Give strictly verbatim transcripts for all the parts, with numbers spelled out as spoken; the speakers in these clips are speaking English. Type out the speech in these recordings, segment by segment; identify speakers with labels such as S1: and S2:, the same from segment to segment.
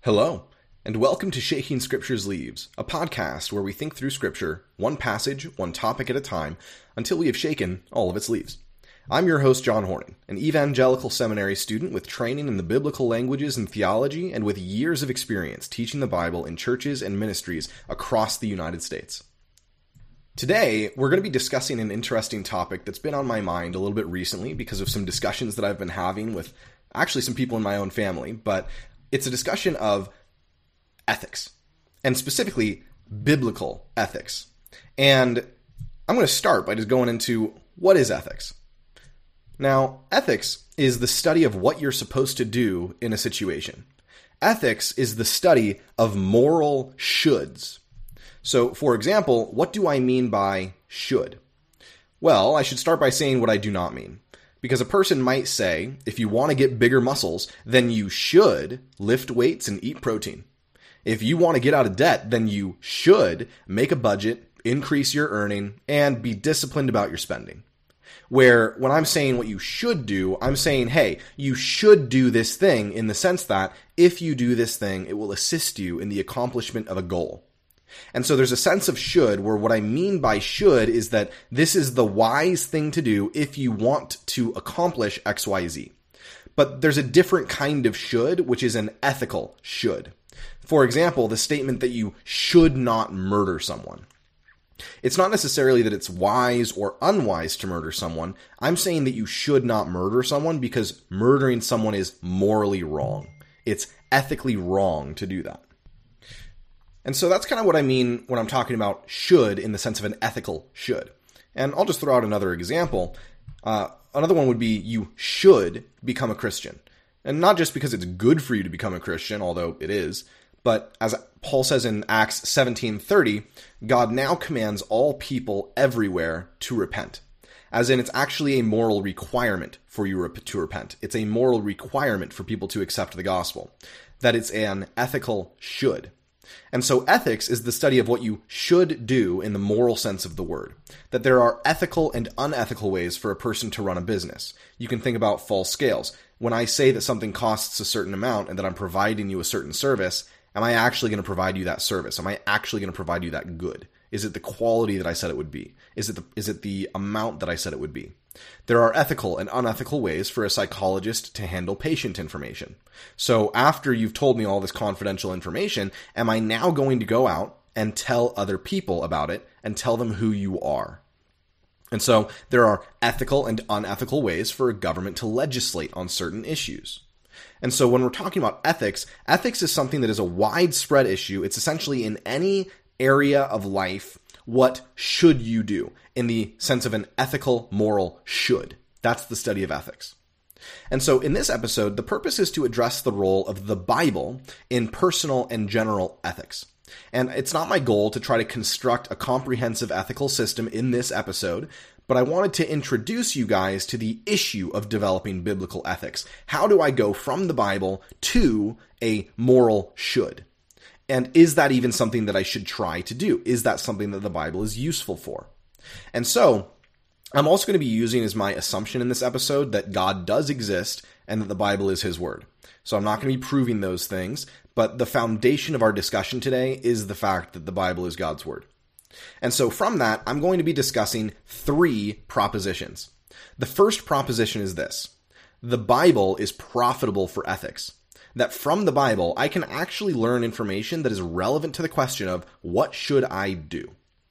S1: Hello, and welcome to Shaking Scripture's Leaves, a podcast where we think through Scripture, one passage, one topic at a time, until we have shaken all of its leaves. I'm your host, John Horning, an evangelical seminary student with training in the biblical languages and theology, and with years of experience teaching the Bible in churches and ministries across the United States. Today, we're going to be discussing an interesting topic that's been on my mind a little bit recently because of some discussions that I've been having with actually some people in my own family, but it's a discussion of ethics, and specifically biblical ethics. And I'm going to start by just going into what is ethics. Now, ethics is the study of what you're supposed to do in a situation. Ethics is the study of moral shoulds. So, for example, what do I mean by should? Well, I should start by saying what I do not mean. Because a person might say, if you want to get bigger muscles, then you should lift weights and eat protein. If you want to get out of debt, then you should make a budget, increase your earning, and be disciplined about your spending. Where when I'm saying what you should do, I'm saying, hey, you should do this thing in the sense that if you do this thing, it will assist you in the accomplishment of a goal. And so there's a sense of should where what I mean by should is that this is the wise thing to do if you want to accomplish X Y Z. But there's a different kind of should, which is an ethical should. For example, the statement that you should not murder someone. It's not necessarily that it's wise or unwise to murder someone. I'm saying that you should not murder someone because murdering someone is morally wrong. It's ethically wrong to do that. And so that's kind of what I mean when I'm talking about should in the sense of an ethical should. And I'll just throw out another example. Uh, another one would be you should become a Christian. And not just because it's good for you to become a Christian, although it is, but as Paul says in Acts seventeen thirty, God now commands all people everywhere to repent. As in, it's actually a moral requirement for you to repent. It's a moral requirement for people to accept the gospel. That it's an ethical should. And so ethics is the study of what you should do in the moral sense of the word. That there are ethical and unethical ways for a person to run a business. You can think about false scales. When I say that something costs a certain amount and that I'm providing you a certain service, am I actually going to provide you that service? Am I actually going to provide you that good? Is it the quality that I said it would be? Is it the, is it the amount that I said it would be? There are ethical and unethical ways for a psychologist to handle patient information. So after you've told me all this confidential information, am I now going to go out and tell other people about it and tell them who you are? And so there are ethical and unethical ways for a government to legislate on certain issues. And so when we're talking about ethics, ethics is something that is a widespread issue. It's essentially in any area of life, what should you do in the sense of an ethical, moral should. That's the study of ethics. And so in this episode, the purpose is to address the role of the Bible in personal and general ethics. And it's not my goal to try to construct a comprehensive ethical system in this episode, but I wanted to introduce you guys to the issue of developing biblical ethics. How do I go from the Bible to a moral should? And is that even something that I should try to do? Is that something that the Bible is useful for? And so, I'm also going to be using as my assumption in this episode that God does exist and that the Bible is His Word. So I'm not going to be proving those things, but the foundation of our discussion today is the fact that the Bible is God's Word. And so from that, I'm going to be discussing three propositions. The first proposition is this: the Bible is profitable for ethics. That from the Bible, I can actually learn information that is relevant to the question of what should I do?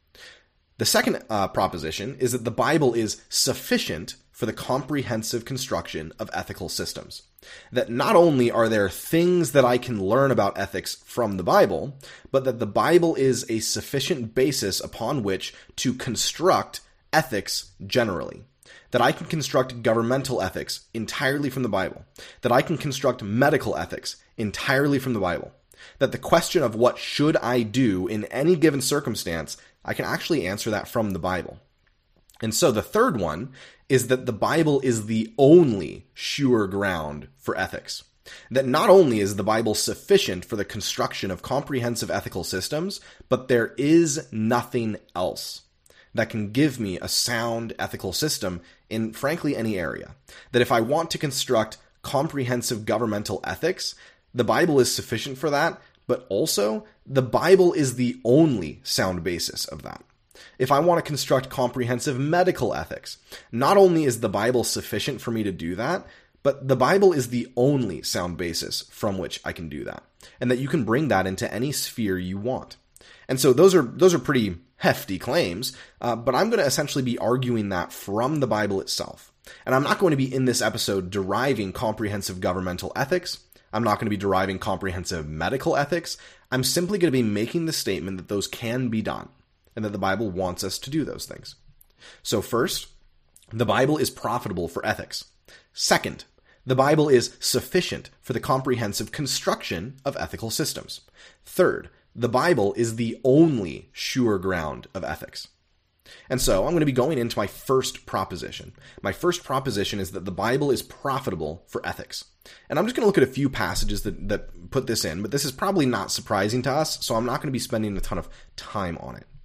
S1: The second uh, proposition is that the Bible is sufficient for the comprehensive construction of ethical systems. That not only are there things that I can learn about ethics from the Bible, but that the Bible is a sufficient basis upon which to construct ethics generally. That I can construct governmental ethics entirely from the Bible. That I can construct medical ethics entirely from the Bible. That the question of what should I do in any given circumstance, I can actually answer that from the Bible. And so the third one is that the Bible is the only sure ground for ethics. That not only is the Bible sufficient for the construction of comprehensive ethical systems, but there is nothing else that can give me a sound ethical system in, frankly, any area. That if I want to construct comprehensive governmental ethics, The Bible is sufficient for that, but also the Bible is the only sound basis of that. If I want to construct comprehensive medical ethics, not only is the Bible sufficient for me to do that, but the Bible is the only sound basis from which I can do that, and that you can bring that into any sphere you want. And so those are those are pretty hefty claims, uh, but I'm going to essentially be arguing that from the Bible itself. And I'm not going to be in this episode deriving comprehensive governmental ethics. I'm not going to be deriving comprehensive medical ethics. I'm simply going to be making the statement that those can be done, and that the Bible wants us to do those things. So first, the Bible is profitable for ethics. Second, the Bible is sufficient for the comprehensive construction of ethical systems. Third, the Bible is the only sure ground of ethics. And so I'm going to be going into my first proposition. My first proposition is that the Bible is profitable for ethics. And I'm just going to look at a few passages that, that put this in, but this is probably not surprising to us, so I'm not going to be spending a ton of time on it.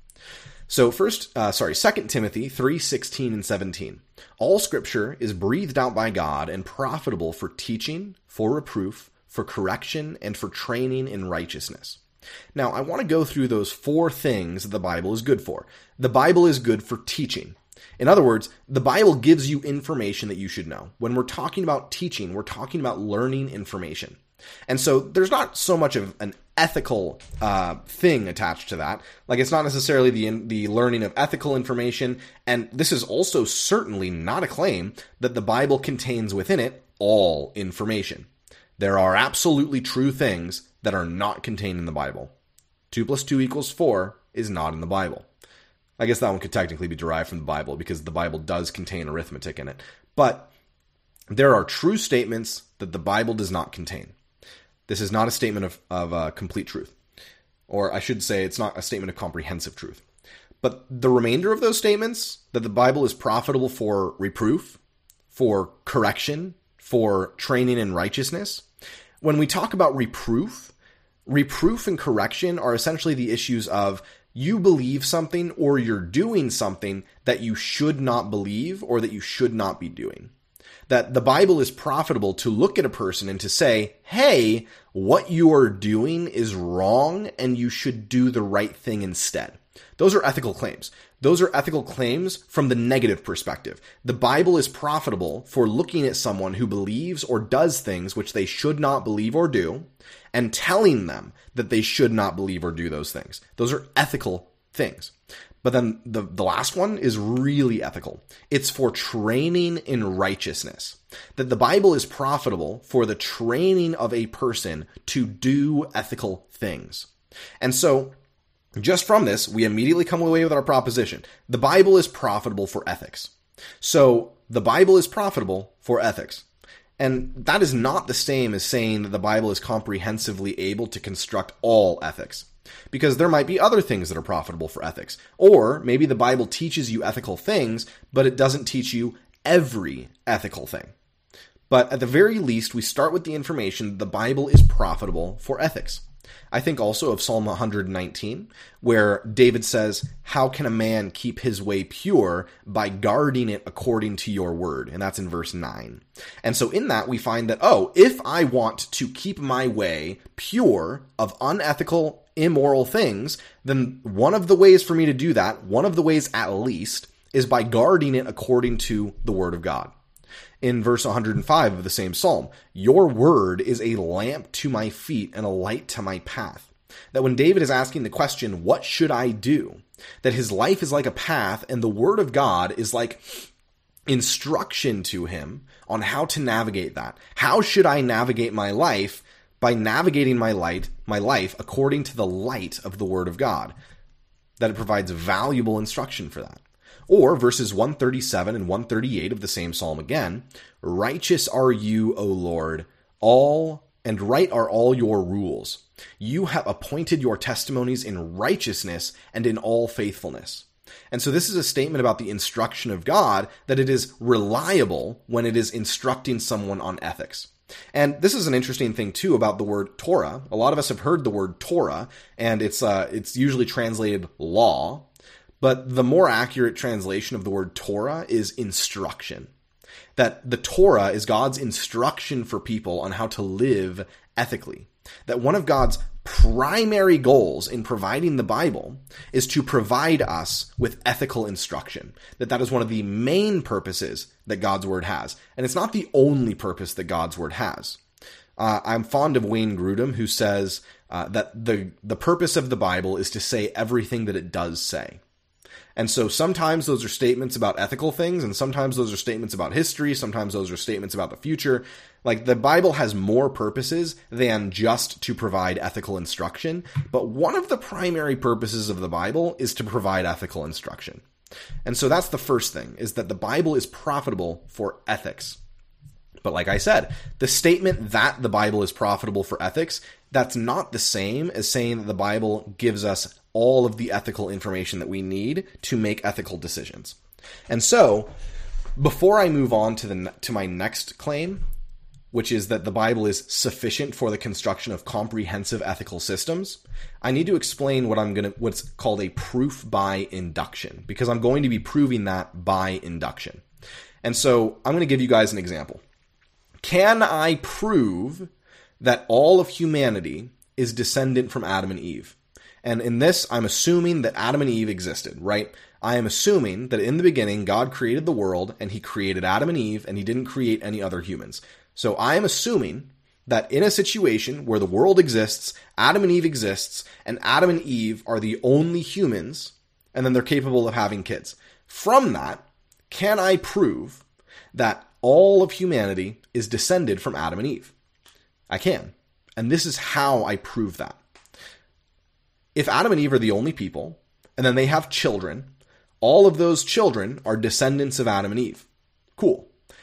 S1: So first, uh, sorry, Second Timothy three sixteen and seventeen. All Scripture is breathed out by God and profitable for teaching, for reproof, for correction, and for training in righteousness. Now, I want to go through those four things that the Bible is good for. The Bible is good for teaching. In other words, the Bible gives you information that you should know. When we're talking about teaching, we're talking about learning information. And so there's not so much of an ethical uh, thing attached to that. Like, it's not necessarily the the learning of ethical information. And this is also certainly not a claim that the Bible contains within it all information. There are absolutely true things that are not contained in the Bible. Two plus two equals four is not in the Bible. I guess that one could technically be derived from the Bible because the Bible does contain arithmetic in it. But there are true statements that the Bible does not contain. This is not a statement of, of uh, complete truth. Or I should say it's not a statement of comprehensive truth. But the remainder of those statements, that the Bible is profitable for reproof, for correction, for training in righteousness. When we talk about reproof, reproof and correction are essentially the issues of you believe something or you're doing something that you should not believe or that you should not be doing. That the Bible is profitable to look at a person and to say, hey, what you are doing is wrong and you should do the right thing instead. Those are ethical claims. Those are ethical claims from the negative perspective. The Bible is profitable for looking at someone who believes or does things which they should not believe or do and telling them that they should not believe or do those things. Those are ethical things. But then the, the last one is really ethical. It's for training in righteousness. That the Bible is profitable for the training of a person to do ethical things. And so, just from this, we immediately come away with our proposition. The Bible is profitable for ethics. So, the Bible is profitable for ethics. And that is not the same as saying that the Bible is comprehensively able to construct all ethics. Because there might be other things that are profitable for ethics. Or maybe the Bible teaches you ethical things, but it doesn't teach you every ethical thing. But at the very least, we start with the information that the Bible is profitable for ethics. I think also of Psalm one nineteen, where David says, how can a man keep his way pure? By guarding it according to your word. And that's in verse nine. And so in that, we find that, oh, if I want to keep my way pure of unethical, immoral things, then one of the ways for me to do that, one of the ways at least, is by guarding it according to the word of God. In verse one hundred five of the same psalm, your word is a lamp to my feet and a light to my path. That when David is asking the question, what should I do? That his life is like a path and the word of God is like instruction to him on how to navigate that. How should I navigate my life? By navigating my light, my life according to the light of the word of God. That it provides valuable instruction for that. Or verses one thirty-seven and one thirty-eight of the same psalm again, righteous are you, O Lord, all and right are all your rules. You have appointed your testimonies in righteousness and in all faithfulness. And so this is a statement about the instruction of God, that it is reliable when it is instructing someone on ethics. And this is an interesting thing, too, about the word Torah. A lot of us have heard the word Torah, and it's uh, it's usually translated law. But the more accurate translation of the word Torah is instruction. That the Torah is God's instruction for people on how to live ethically. That one of God's primary goals in providing the Bible is to provide us with ethical instruction. That that is one of the main purposes that God's Word has. And it's not the only purpose that God's Word has. Uh, I'm fond of Wayne Grudem, who says uh, that the, the purpose of the Bible is to say everything that it does say. And so sometimes those are statements about ethical things, and sometimes those are statements about history, sometimes those are statements about the future. Like, the Bible has more purposes than just to provide ethical instruction, but one of the primary purposes of the Bible is to provide ethical instruction. And so that's the first thing, is that the Bible is profitable for ethics. But like I said, the statement that the Bible is profitable for ethics, that's not the same as saying that the Bible gives us all of the ethical information that we need to make ethical decisions. And so, before I move on to the to my next claim, which is that the Bible is sufficient for the construction of comprehensive ethical systems, I need to explain what I'm going to what's called a proof by induction, because I'm going to be proving that by induction. And so, I'm going to give you guys an example. Can I prove that all of humanity is descendant from Adam and Eve? And in this, I'm assuming that Adam and Eve existed, right? I am assuming that in the beginning, God created the world, and he created Adam and Eve, and he didn't create any other humans. So I am assuming that in a situation where the world exists, Adam and Eve exists, and Adam and Eve are the only humans, and then they're capable of having kids. From that, can I prove that all of humanity is descended from Adam and Eve? I can. And this is how I prove that. If Adam and Eve are the only people, and then they have children, all of those children are descendants of Adam and Eve. Cool.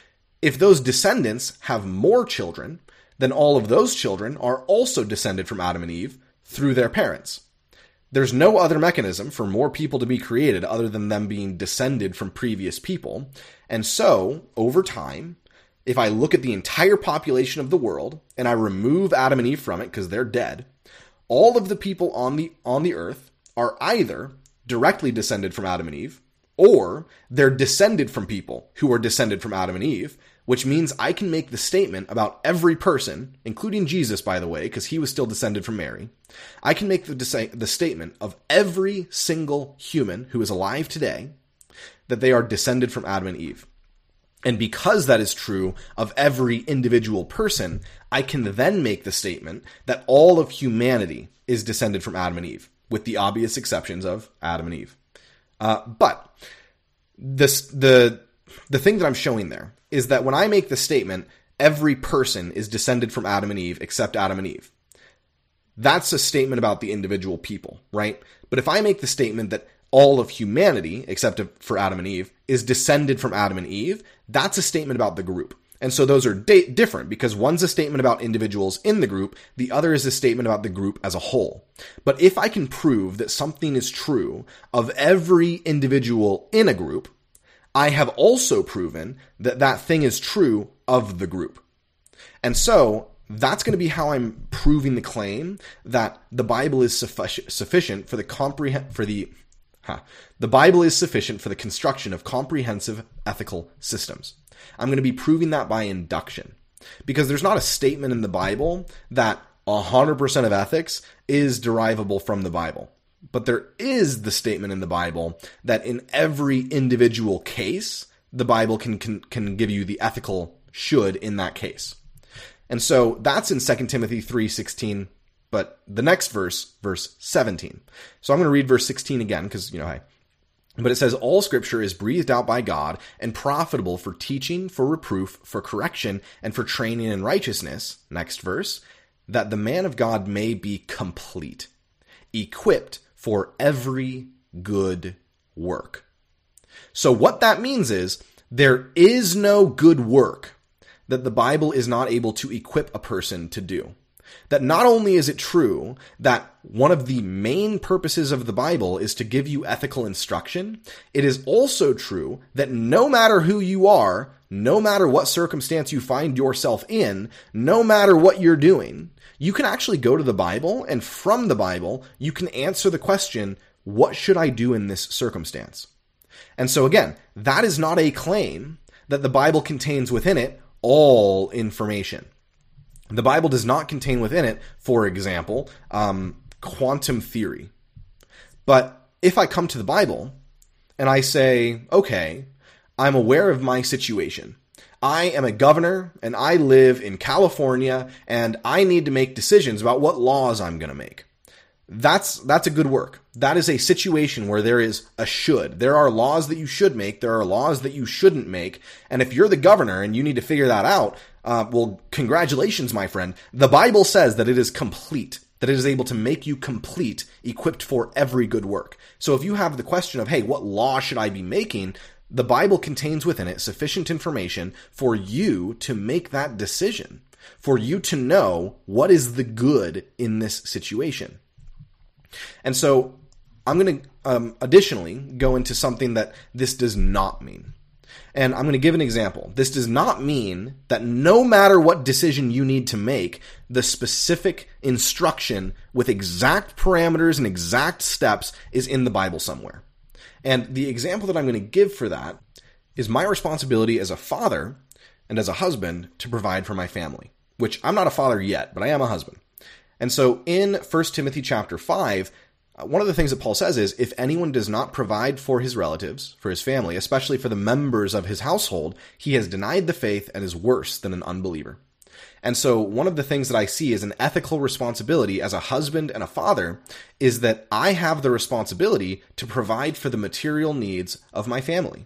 S1: If those descendants have more children, then all of those children are also descended from Adam and Eve through their parents. There's no other mechanism for more people to be created other than them being descended from previous people. And so, over time, if I look at the entire population of the world and I remove Adam and Eve from it because they're dead, all of the people on the on the earth are either directly descended from Adam and Eve, or they're descended from people who are descended from Adam and Eve, which means I can make the statement about every person, including Jesus, by the way, because he was still descended from Mary. I can make the, the statement of every single human who is alive today that they are descended from Adam and Eve. And because that is true of every individual person, I can then make the statement that all of humanity is descended from Adam and Eve, with the obvious exceptions of Adam and Eve. Uh, but this, the the thing that I'm showing there is that when I make the statement, every person is descended from Adam and Eve except Adam and Eve, that's a statement about the individual people, right? But if I make the statement that all of humanity, except for Adam and Eve, is descended from Adam and Eve, that's a statement about the group. And so those are da- different because one's a statement about individuals in the group, the other is a statement about the group as a whole. But if I can prove that something is true of every individual in a group, I have also proven that that thing is true of the group. And so that's going to be how I'm proving the claim that the Bible is suffic- sufficient for the comprehend for the huh, the Bible is sufficient for the construction of comprehensive ethical systems. I'm going to be proving that by induction, because there's not a statement in the Bible that one hundred percent of ethics is derivable from the Bible. But there is the statement in the Bible that in every individual case, the Bible can, can, can give you the ethical should in that case. And so that's in Second Timothy three sixteen, but the next verse, verse seventeen. So I'm going to read verse sixteen again because, you know, hey. But it says, all scripture is breathed out by God and profitable for teaching, for reproof, for correction, and for training in righteousness. Next verse, that the man of God may be complete, equipped for every good work. So what that means is there is no good work that the Bible is not able to equip a person to do. That not only is it true that one of the main purposes of the Bible is to give you ethical instruction, it is also true that no matter who you are, no matter what circumstance you find yourself in, no matter what you're doing, you can actually go to the Bible, and from the Bible, you can answer the question, what should I do in this circumstance? And so again, that is not a claim that the Bible contains within it all information. The Bible does not contain within it, for example, um, quantum theory. But if I come to the Bible and I say, okay, I'm aware of my situation. I am a governor and I live in California and I need to make decisions about what laws I'm going to make. That's that's a good work. That is a situation where there is a should. There are laws that you should make. There are laws that you shouldn't make. And if you're the governor and you need to figure that out, uh, well, congratulations, my friend. The Bible says that it is complete, that it is able to make you complete, equipped for every good work. So if you have the question of, hey, what law should I be making? The Bible contains within it sufficient information for you to make that decision, for you to know what is the good in this situation. And so I'm going to um, additionally go into something that this does not mean. And I'm going to give an example. This does not mean that no matter what decision you need to make, the specific instruction with exact parameters and exact steps is in the Bible somewhere. And the example that I'm going to give for that is my responsibility as a father and as a husband to provide for my family, which I'm not a father yet, but I am a husband. And so in First Timothy chapter five, one of the things that Paul says is, if anyone does not provide for his relatives, for his family, especially for the members of his household, he has denied the faith and is worse than an unbeliever. And so one of the things that I see as an ethical responsibility as a husband and a father is that I have the responsibility to provide for the material needs of my family.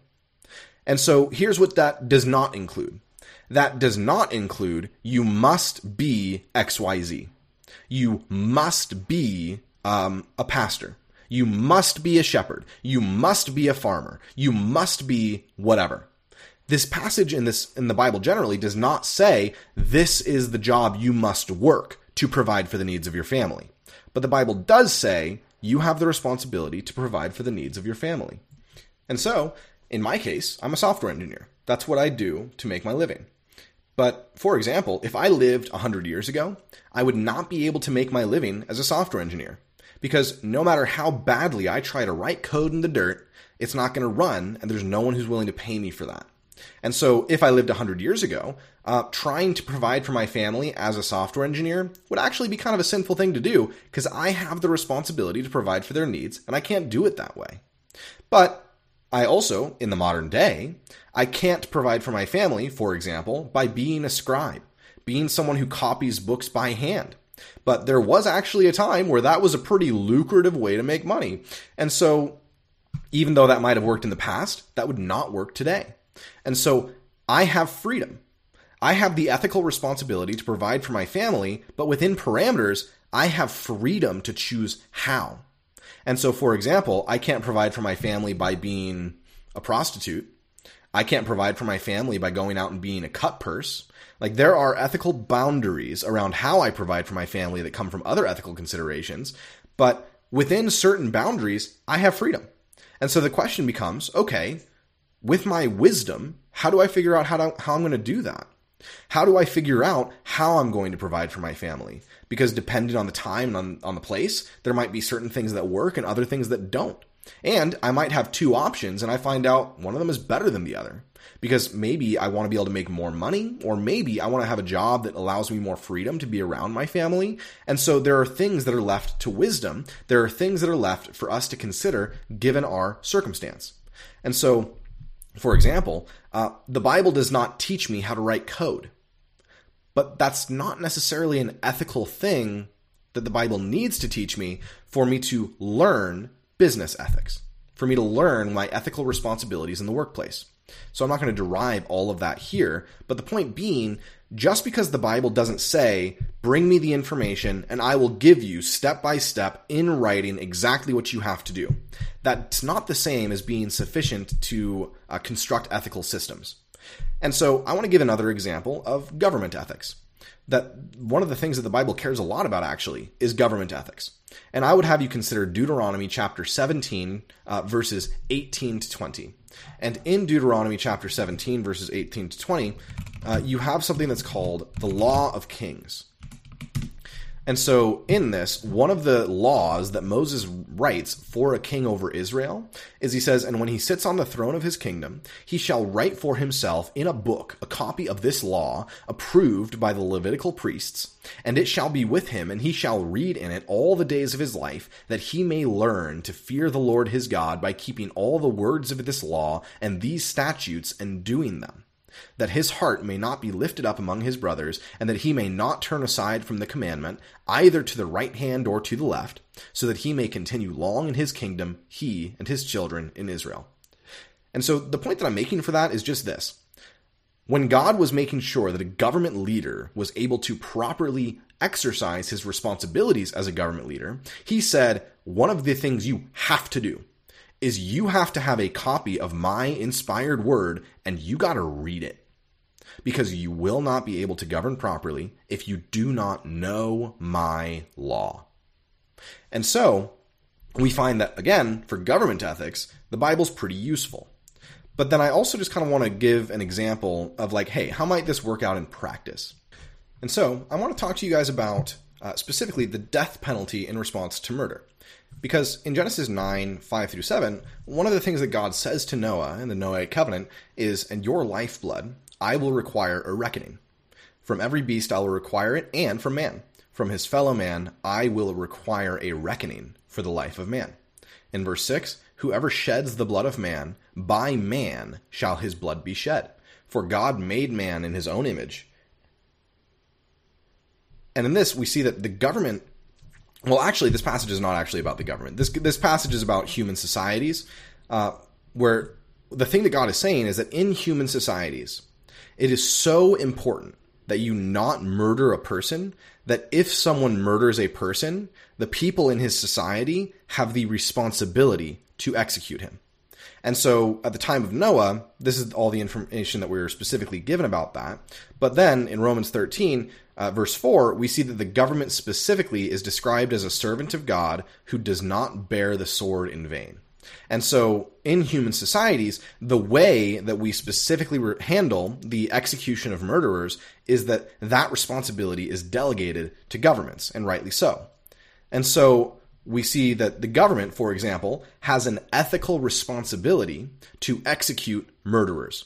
S1: And so here's what that does not include. That does not include, you must be X Y Z. You must be um, a pastor. You must be a shepherd. You must be a farmer. You must be whatever. This passage in this in the Bible generally does not say this is the job you must work to provide for the needs of your family. But the Bible does say you have the responsibility to provide for the needs of your family. And so, in my case, I'm a software engineer. That's what I do to make my living. But, for example, if I lived one hundred years ago, I would not be able to make my living as a software engineer. Because no matter how badly I try to write code in the dirt, it's not going to run, and there's no one who's willing to pay me for that. And so if I lived one hundred years ago, uh, trying to provide for my family as a software engineer would actually be kind of a sinful thing to do, because I have the responsibility to provide for their needs, and I can't do it that way. But I also, in the modern day, I can't provide for my family, for example, by being a scribe, being someone who copies books by hand. But there was actually a time where that was a pretty lucrative way to make money. And so even though that might have worked in the past, that would not work today. And so I have freedom. I have the ethical responsibility to provide for my family, but within parameters, I have freedom to choose how. And so, for example, I can't provide for my family by being a prostitute. I can't provide for my family by going out and being a cut purse. Like, there are ethical boundaries around how I provide for my family that come from other ethical considerations, but within certain boundaries, I have freedom. And so the question becomes, okay, with my wisdom, how do I figure out how to, how I'm going to do that? How do I figure out how I'm going to provide for my family? Because depending on the time and on, on the place, there might be certain things that work and other things that don't. And I might have two options and I find out one of them is better than the other. Because maybe I want to be able to make more money, or maybe I want to have a job that allows me more freedom to be around my family. And so there are things that are left to wisdom. There are things that are left for us to consider given our circumstance. And so, for example, uh, the Bible does not teach me how to write code. But that's not necessarily an ethical thing that the Bible needs to teach me for me to learn business ethics, for me to learn my ethical responsibilities in the workplace. So I'm not going to derive all of that here, but the point being, just because the Bible doesn't say, bring me the information and I will give you step by step in writing exactly what you have to do, that's not the same as being sufficient to uh, construct ethical systems. And so I want to give another example of government ethics. That one of the things that the Bible cares a lot about, actually, is government ethics. And I would have you consider Deuteronomy chapter seventeen, uh, verses eighteen to twenty. And in Deuteronomy chapter seventeen, verses eighteen to twenty, uh, you have something that's called the Law of Kings. And so in this, one of the laws that Moses writes for a king over Israel is he says, and when he sits on the throne of his kingdom, he shall write for himself in a book a copy of this law approved by the Levitical priests, and it shall be with him, and he shall read in it all the days of his life, that he may learn to fear the Lord his God by keeping all the words of this law and these statutes and doing them, that his heart may not be lifted up among his brothers, and that he may not turn aside from the commandment, either to the right hand or to the left, so that he may continue long in his kingdom, he and his children in Israel. And so the point that I'm making for that is just this. When God was making sure that a government leader was able to properly exercise his responsibilities as a government leader, he said, one of the things you have to do is you have to have a copy of my inspired word, and you got to read it. Because you will not be able to govern properly if you do not know my law. And so, we find that, again, for government ethics, the Bible's pretty useful. But then I also just kind of want to give an example of like, hey, how might this work out in practice? And so, I want to talk to you guys about uh, specifically the death penalty in response to murder. Because in Genesis nine, five through seven, one of the things that God says to Noah in the Noahic covenant is, and your lifeblood I will require a reckoning. From every beast I will require it, and from man. From his fellow man I will require a reckoning for the life of man. In verse six, whoever sheds the blood of man, by man shall his blood be shed. For God made man in his own image. And in this we see that the government Well, actually, this passage is not actually about the government. This this passage is about human societies, uh, where the thing that God is saying is that in human societies, it is so important that you not murder a person, that if someone murders a person, the people in his society have the responsibility to execute him. And so at the time of Noah, this is all the information that we were specifically given about that. But then in Romans thirteen, uh, verse four, we see that the government specifically is described as a servant of God who does not bear the sword in vain. And so in human societies, the way that we specifically re- handle the execution of murderers is that that responsibility is delegated to governments, and rightly so. And so we see that the government, for example, has an ethical responsibility to execute murderers.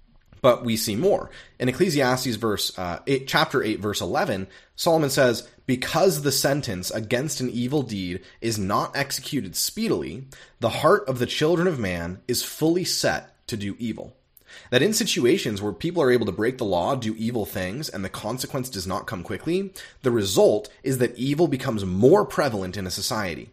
S1: But we see more. In Ecclesiastes verse uh, eight, chapter eight, verse eleven, Solomon says, because the sentence against an evil deed is not executed speedily, the heart of the children of man is fully set to do evil. That in situations where people are able to break the law, do evil things, and the consequence does not come quickly, the result is that evil becomes more prevalent in a society.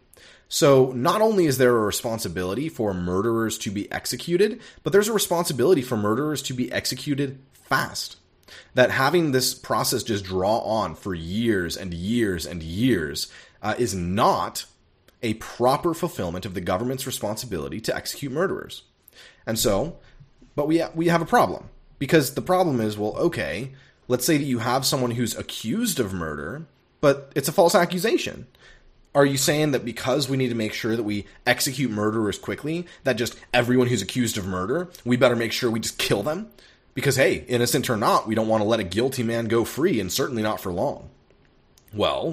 S1: So not only is there a responsibility for murderers to be executed, but there's a responsibility for murderers to be executed fast. That having this process just draw on for years and years and years uh, is not a proper fulfillment of the government's responsibility to execute murderers. And so, but we we have a problem. Because the problem is, well, okay, let's say that you have someone who's accused of murder, but it's a false accusation. Are you saying that because we need to make sure that we execute murderers quickly, that just everyone who's accused of murder, we better make sure we just kill them? Because, hey, innocent or not, we don't want to let a guilty man go free, and certainly not for long. Well,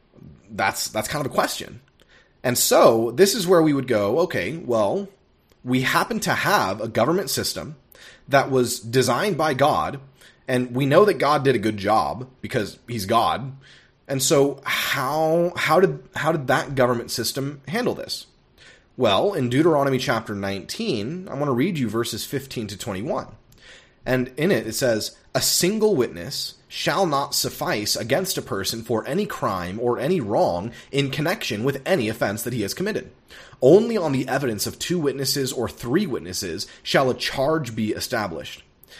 S1: that's that's kind of a question. And so, this is where we would go, okay, well, we happen to have a government system that was designed by God, and we know that God did a good job because he's God. And so how how did how did that government system handle this? Well, in Deuteronomy chapter nineteen, I want to read you verses fifteen to twenty-one. And in it, it says, a single witness shall not suffice against a person for any crime or any wrong in connection with any offense that he has committed. Only on the evidence of two witnesses or three witnesses shall a charge be established.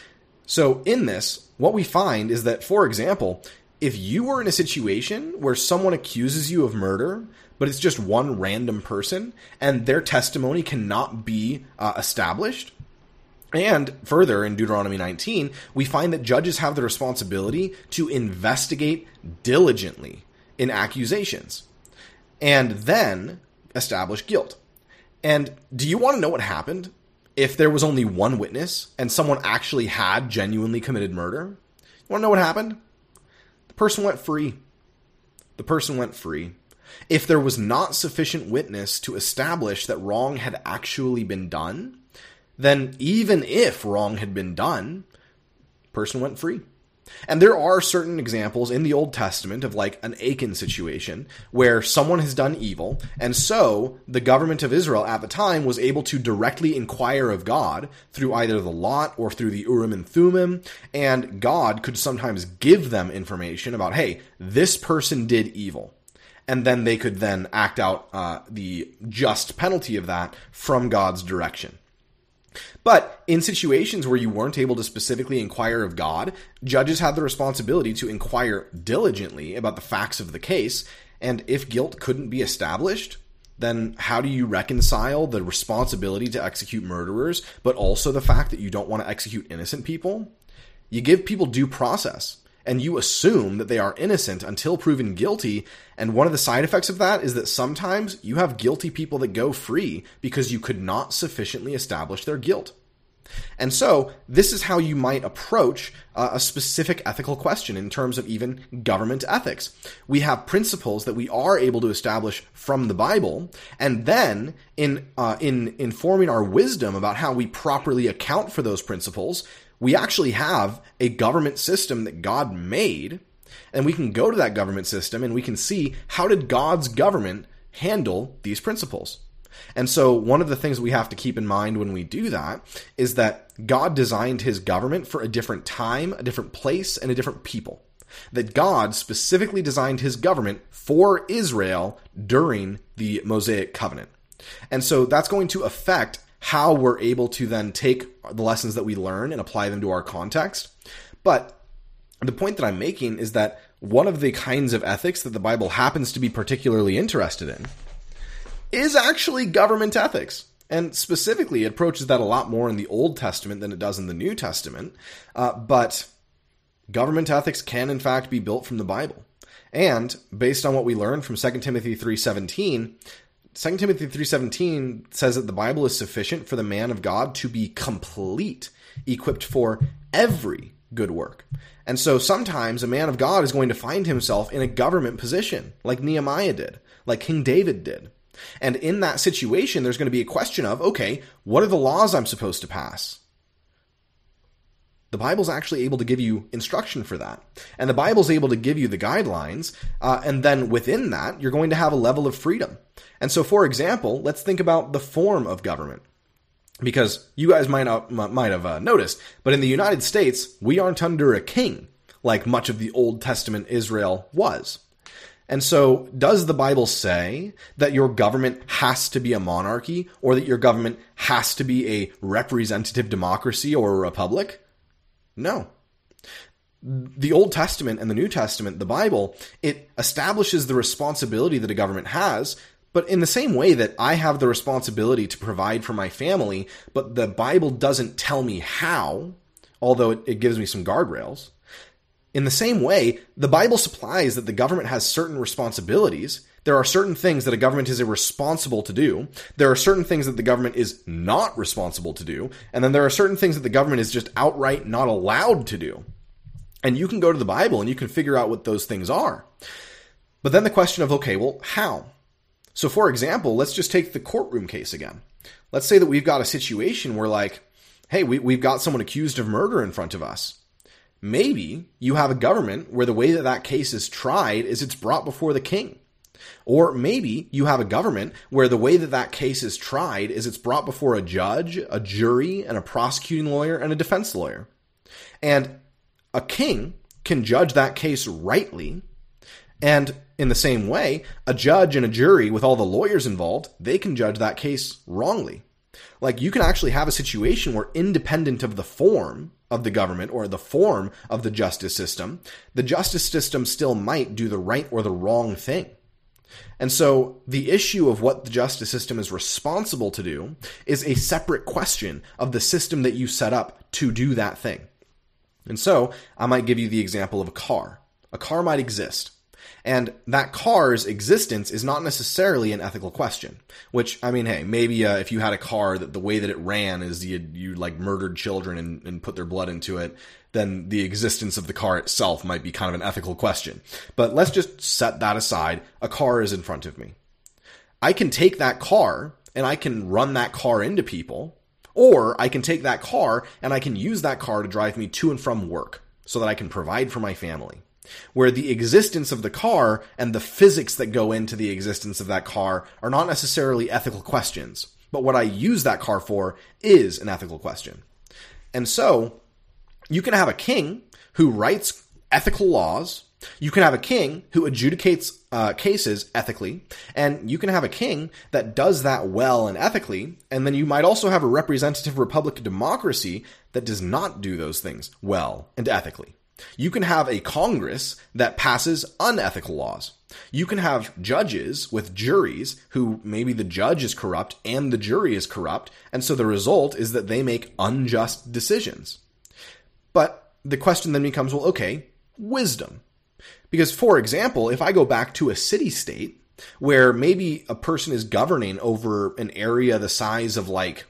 S1: So in this, what we find is that, for example, if you were in a situation where someone accuses you of murder, but it's just one random person, and their testimony cannot be uh, established, and further, in Deuteronomy nineteen, we find that judges have the responsibility to investigate diligently in accusations, and then establish guilt. And do you want to know what happened if there was only one witness, and someone actually had genuinely committed murder? You want to know what happened? The person went free. the person went free. If there was not sufficient witness to establish that wrong had actually been done, then even if wrong had been done, the person went free. And there are certain examples in the Old Testament of like an Achan situation where someone has done evil, and so the government of Israel at the time was able to directly inquire of God through either the Lot or through the Urim and Thummim, and God could sometimes give them information about, hey, this person did evil. And then they could then act out uh, the just penalty of that from God's direction. But in situations where you weren't able to specifically inquire of God, judges had the responsibility to inquire diligently about the facts of the case, and if guilt couldn't be established, then how do you reconcile the responsibility to execute murderers, but also the fact that you don't want to execute innocent people? You give people due process, and you assume that they are innocent until proven guilty, and one of the side effects of that is that sometimes you have guilty people that go free because you could not sufficiently establish their guilt. And so, this is how you might approach uh, a specific ethical question in terms of even government ethics. We have principles that we are able to establish from the Bible, and then in uh, in informing our wisdom about how we properly account for those principles, we actually have a government system that God made, and we can go to that government system and we can see, how did God's government handle these principles? And so one of the things we have to keep in mind when we do that is that God designed his government for a different time, a different place, and a different people. That God specifically designed his government for Israel during the Mosaic covenant. And so that's going to affect how we're able to then take the lessons that we learn and apply them to our context. But the point that I'm making is that one of the kinds of ethics that the Bible happens to be particularly interested in is actually government ethics. And specifically, it approaches that a lot more in the Old Testament than it does in the New Testament. Uh, but government ethics can, in fact, be built from the Bible. And based on what we learned from Second Timothy three seventeen, Second Timothy three seventeen says that the Bible is sufficient for the man of God to be complete, equipped for every good work. And so sometimes a man of God is going to find himself in a government position, like Nehemiah did, like King David did. And in that situation, there's going to be a question of, okay, what are the laws I'm supposed to pass? The Bible's actually able to give you instruction for that. And the Bible's able to give you the guidelines, uh, and then within that, you're going to have a level of freedom. And so, for example, let's think about the form of government. Because you guys might not, might have uh, noticed, but in the United States, we aren't under a king, like much of the Old Testament Israel was. And so, does the Bible say that your government has to be a monarchy, or that your government has to be a representative democracy or a republic? No. The Old Testament and the New Testament, the Bible, it establishes the responsibility that a government has, but in the same way that I have the responsibility to provide for my family, but the Bible doesn't tell me how, although it, it gives me some guardrails. In the same way, the Bible supplies that the government has certain responsibilities. There are certain things that a government is irresponsible to do. There are certain things that the government is not responsible to do. And then there are certain things that the government is just outright not allowed to do. And you can go to the Bible and you can figure out what those things are. But then the question of, okay, well, how? So for example, let's just take the courtroom case again. Let's say that we've got a situation where, like, hey, we, we've got someone accused of murder in front of us. Maybe you have a government where the way that that case is tried is it's brought before the king. Or maybe you have a government where the way that that case is tried is it's brought before a judge, a jury, and a prosecuting lawyer, and a defense lawyer. And a king can judge that case rightly, and in the same way, a judge and a jury with all the lawyers involved, they can judge that case wrongly. Like, you can actually have a situation where, independent of the form of the government or the form of the justice system, the justice system still might do the right or the wrong thing. And so the issue of what the justice system is responsible to do is a separate question of the system that you set up to do that thing. And so I might give you the example of a car. A car might exist. And that car's existence is not necessarily an ethical question, which, I mean, hey, maybe uh, if you had a car that the way that it ran is you, you like murdered children and, and put their blood into it, then the existence of the car itself might be kind of an ethical question. But let's just set that aside. A car is in front of me. I can take that car and I can run that car into people, or I can take that car and I can use that car to drive me to and from work so that I can provide for my family. Where the existence of the car and the physics that go into the existence of that car are not necessarily ethical questions, but what I use that car for is an ethical question. And so, you can have a king who writes ethical laws, you can have a king who adjudicates uh, cases ethically, and you can have a king that does that well and ethically, and then you might also have a representative republic democracy that does not do those things well and ethically. You can have a Congress that passes unethical laws. You can have judges with juries who maybe the judge is corrupt and the jury is corrupt, and so the result is that they make unjust decisions. But the question then becomes, well, okay, wisdom. Because, for example, if I go back to a city-state where maybe a person is governing over an area the size of like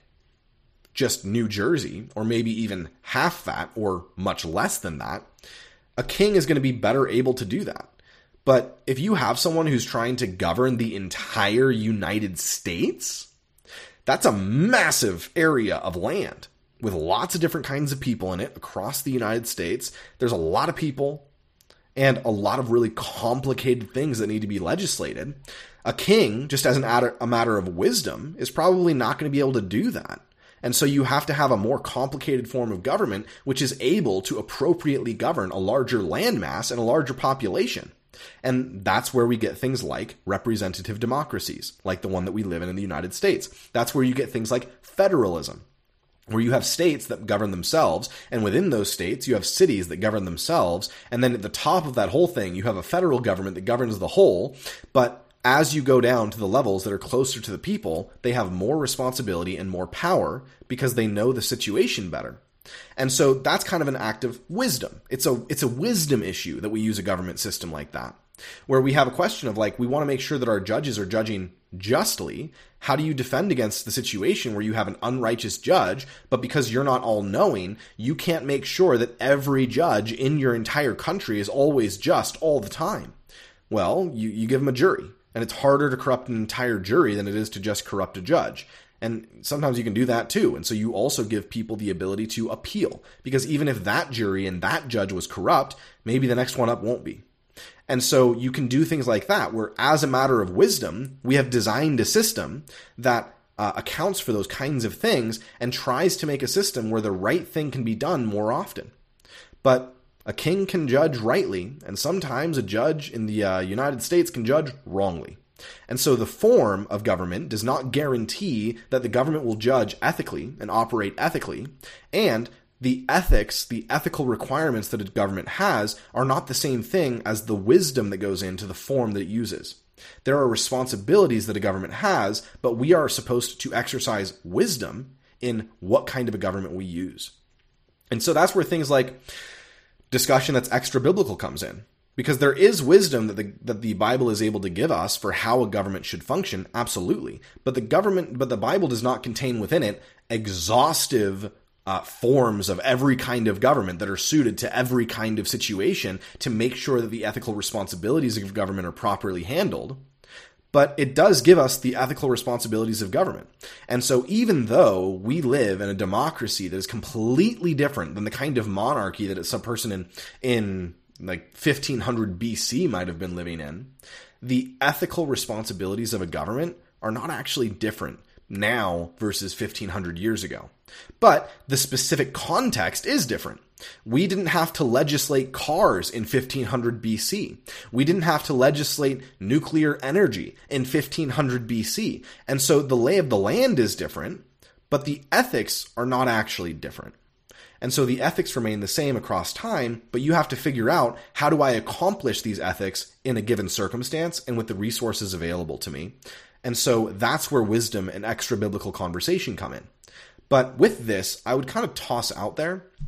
S1: just New Jersey, or maybe even half that, or much less than that, a king is going to be better able to do that. But if you have someone who's trying to govern the entire United States, that's a massive area of land with lots of different kinds of people in it across the United States. There's a lot of people and a lot of really complicated things that need to be legislated. A king, just as an ad- a matter of wisdom, is probably not going to be able to do that. And so you have to have a more complicated form of government which is able to appropriately govern a larger landmass and a larger population. And that's where we get things like representative democracies, like the one that we live in in the United States. That's where you get things like federalism, where you have states that govern themselves, and within those states you have cities that govern themselves, and then at the top of that whole thing you have a federal government that governs the whole, but as you go down to the levels that are closer to the people, they have more responsibility and more power because they know the situation better. And so that's kind of an act of wisdom. It's a it's a wisdom issue that we use a government system like that, where we have a question of like, we want to make sure that our judges are judging justly. How do you defend against the situation where you have an unrighteous judge, but because you're not all-knowing, you can't make sure that every judge in your entire country is always just all the time? Well, you, you give them a jury. And it's harder to corrupt an entire jury than it is to just corrupt a judge. And sometimes you can do that too. And so you also give people the ability to appeal. Because even if that jury and that judge was corrupt, maybe the next one up won't be. And so you can do things like that, where as a matter of wisdom, we have designed a system that uh, accounts for those kinds of things and tries to make a system where the right thing can be done more often. But a king can judge rightly, and sometimes a judge in the uh, United States can judge wrongly. And so the form of government does not guarantee that the government will judge ethically and operate ethically, and the ethics, the ethical requirements that a government has are not the same thing as the wisdom that goes into the form that it uses. There are responsibilities that a government has, but we are supposed to exercise wisdom in what kind of a government we use. And so that's where things like discussion that's extra biblical comes in, because there is wisdom that the that the Bible is able to give us for how a government should function, absolutely. But the government, but the Bible does not contain within it exhaustive uh, forms of every kind of government that are suited to every kind of situation to make sure that the ethical responsibilities of government are properly handled. But it does give us the ethical responsibilities of government. And so even though we live in a democracy that is completely different than the kind of monarchy that some person in, in like fifteen hundred B C might have been living in, the ethical responsibilities of a government are not actually different now versus fifteen hundred years ago. But the specific context is different. We didn't have to legislate cars in fifteen hundred B C. We didn't have to legislate nuclear energy in fifteen hundred B C. And so the lay of the land is different, but the ethics are not actually different. And so the ethics remain the same across time, but you have to figure out, how do I accomplish these ethics in a given circumstance and with the resources available to me? And so that's where wisdom and extra biblical conversation come in. But with this, I would kind of toss out there